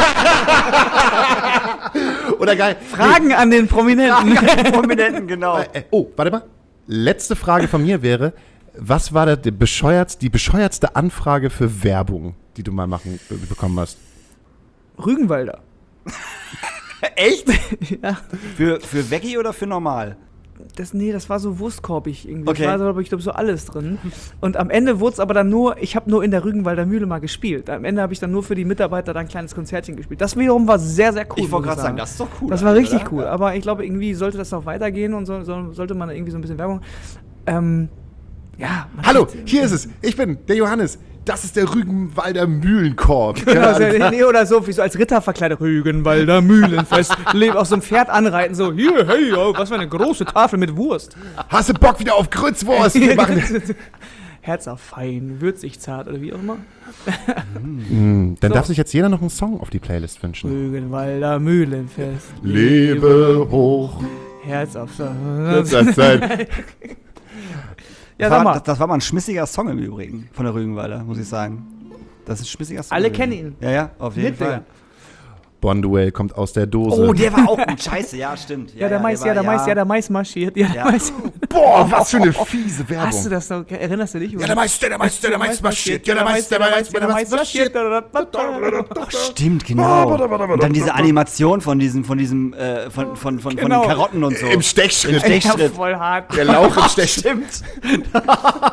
Oder geil. Fragen an den Prominenten. Prominenten, genau. Oh, warte mal. Letzte Frage von mir wäre, was war die bescheuertste Anfrage für Werbung, die du mal bekommen hast? Rügenwalder. Echt? Ja. Für Veggie oder für normal? Das war so wurstkorbig irgendwie. Okay. Das war so, ich glaube, so alles drin. Und am Ende wurde es aber dann ich habe nur in der Rügenwalder Mühle mal gespielt. Am Ende habe ich dann nur für die Mitarbeiter dann ein kleines Konzertchen gespielt. Das wiederum war sehr, sehr cool. Ich wollte gerade sagen, das ist doch cool. Das war eigentlich, richtig oder? cool. Aber ich glaube, irgendwie sollte das noch weitergehen und sollte man irgendwie so ein bisschen Werbung. Ja. Hallo, hier ist es. Ich bin der Johannes. Das ist der Rügenwalder Mühlenkorb. Nee, oder so, wie so als Ritter verkleidet. Rügenwalder Mühlenfest. Auf so einem Pferd anreiten, so, hier, hey, oh, was für eine große Tafel mit Wurst. Hast du Bock wieder auf Grützwurst? Wir machen Herz auf fein, würzig, zart oder wie auch immer. Dann darf sich jetzt jeder noch einen Song auf die Playlist wünschen. Rügenwalder Mühlenfest. Lebe hoch. Herz auf Zeit. Ja, sag mal. Das war mal ein schmissiger Song im Übrigen von der Rügenwalder, muss ich sagen. Das ist ein schmissiger Song. Alle gewesen. kennen ihn. Ja, auf jeden Mit, Fall. Digga. Bonduell kommt aus der Dose. Oh, der war auch gut. Scheiße, ja, stimmt. Der Mais marschiert. Ja, der Ja. Mais. Boah, was für eine fiese Werbung. Hast du das noch? Erinnerst du dich? Ja, der Mais marschiert. Ja, der Mais marschiert. Stimmt, genau. Und dann diese Animation von den Karotten und so. Im Stechschritt. Ja, voll hart. Der Lauch im Stechschritt. Stimmt.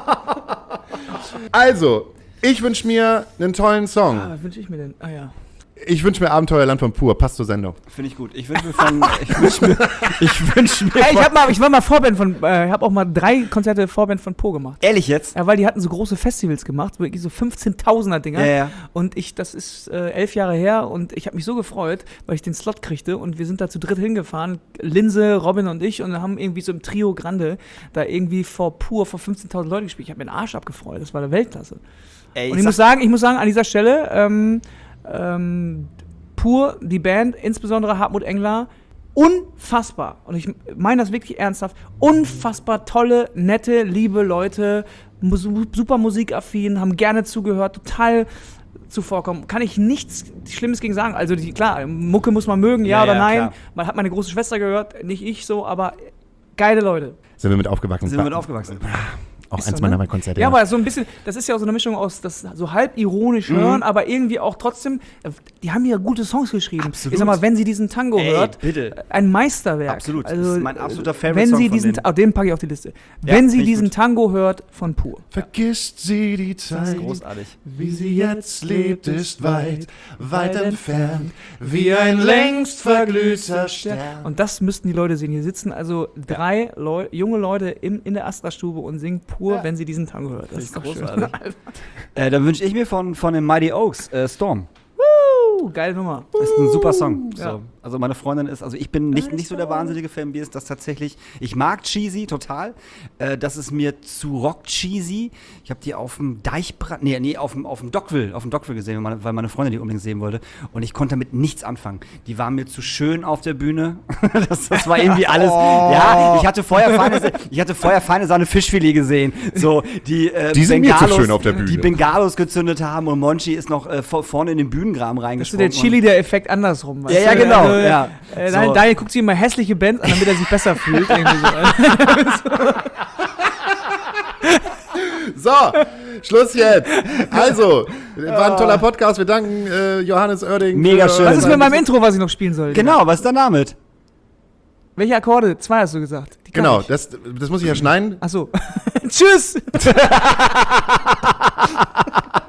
Also, ich wünsche mir einen tollen Song. Was wünsche ich mir denn? Ah ja. Ich wünsche mir Abenteuerland von Pur. Passt zur Sendung. Finde ich gut. Ich wünsche mir Ich war mal Vorband von, ich habe auch mal 3 Konzerte Vorband von Po gemacht. Ehrlich jetzt? Ja, weil die hatten so große Festivals gemacht, wirklich so 15.000er Dinger. Ja. Und das ist 11 Jahre her und ich habe mich so gefreut, weil ich den Slot kriegte und wir sind da zu dritt hingefahren, Linse, Robin und ich, und haben irgendwie so im Trio Grande da irgendwie vor 15.000 Leuten gespielt. Ich habe mir den Arsch abgefreut, das war der Weltklasse. Ey, Und ich muss sagen, an dieser Stelle, Pur, die Band, insbesondere Hartmut Engler, unfassbar, und ich meine das wirklich ernsthaft, unfassbar tolle, nette, liebe Leute, super musikaffin, haben gerne zugehört, total zuvorkommen. Kann ich nichts Schlimmes gegen sagen. Also klar, Mucke muss man mögen, ja oder nein. Klar. Man hat meine große Schwester gehört, nicht ich so, aber geile Leute. Sind wir mit aufgewachsen? Auch Ist eins so, meiner ne? Konzerte. Ja, aber so ein bisschen, das ist ja auch so eine Mischung aus, das so halb ironisch hören, aber irgendwie auch trotzdem, die haben ja gute Songs geschrieben. Absolut. Ich sag mal, wenn sie diesen Tango hört, bitte. ein Meisterwerk. Absolut. Also, Das ist mein absoluter Favorite wenn Song sie von diesen, denen. den packe ich auf die Liste. Ja, Wenn sie finde ich diesen gut. Tango hört, von Pur. Vergisst sie die Das Zeit, ist großartig. wie sie jetzt lebt, ist weit, weit entfernt, wie ein längst verglühter Stern. Und das müssten die Leute sehen. Hier sitzen also 3 junge Leute in der Astra-Stube und singen Pur, wenn sie diesen Tango hört. Das ist doch schön. Dann wünsche ich mir von den Mighty Oaks Storm. Geile Nummer. Das ist ein super Song. Ja. So. Also meine Freundin ist, also ich bin nicht so der wahnsinnige Fan, mir ist das tatsächlich, ich mag cheesy total, das ist mir zu rock cheesy. Ich habe die auf dem Deichbrand, auf dem Dockville gesehen, weil meine Freundin die unbedingt sehen wollte und ich konnte damit nichts anfangen. Die waren mir zu schön auf der Bühne, das war irgendwie alles, ja, ich hatte vorher feine Sahne Fischfilet gesehen, so, die sind mir zu schön auf der Bühne. Die Bengalos gezündet haben und Monchi ist noch vorne in den Bühnengraben Das ist reingesprungen. der Chili, der Effekt andersrum. weißt Ja, du? genau. Also, Ja. So. Daniel guckt sich immer hässliche Bands an, damit er sich besser fühlt. Irgendwie so. So, Schluss jetzt. Also, war ein toller Podcast. Wir danken Johannes Oerding. Mega schön. Was ist mit meinem Intro, was ich noch spielen soll? Genau, was ist da damit? Welche Akkorde? 2 hast du gesagt. Die kann Genau, ich. das muss ich ja schneiden. Ach so. Tschüss.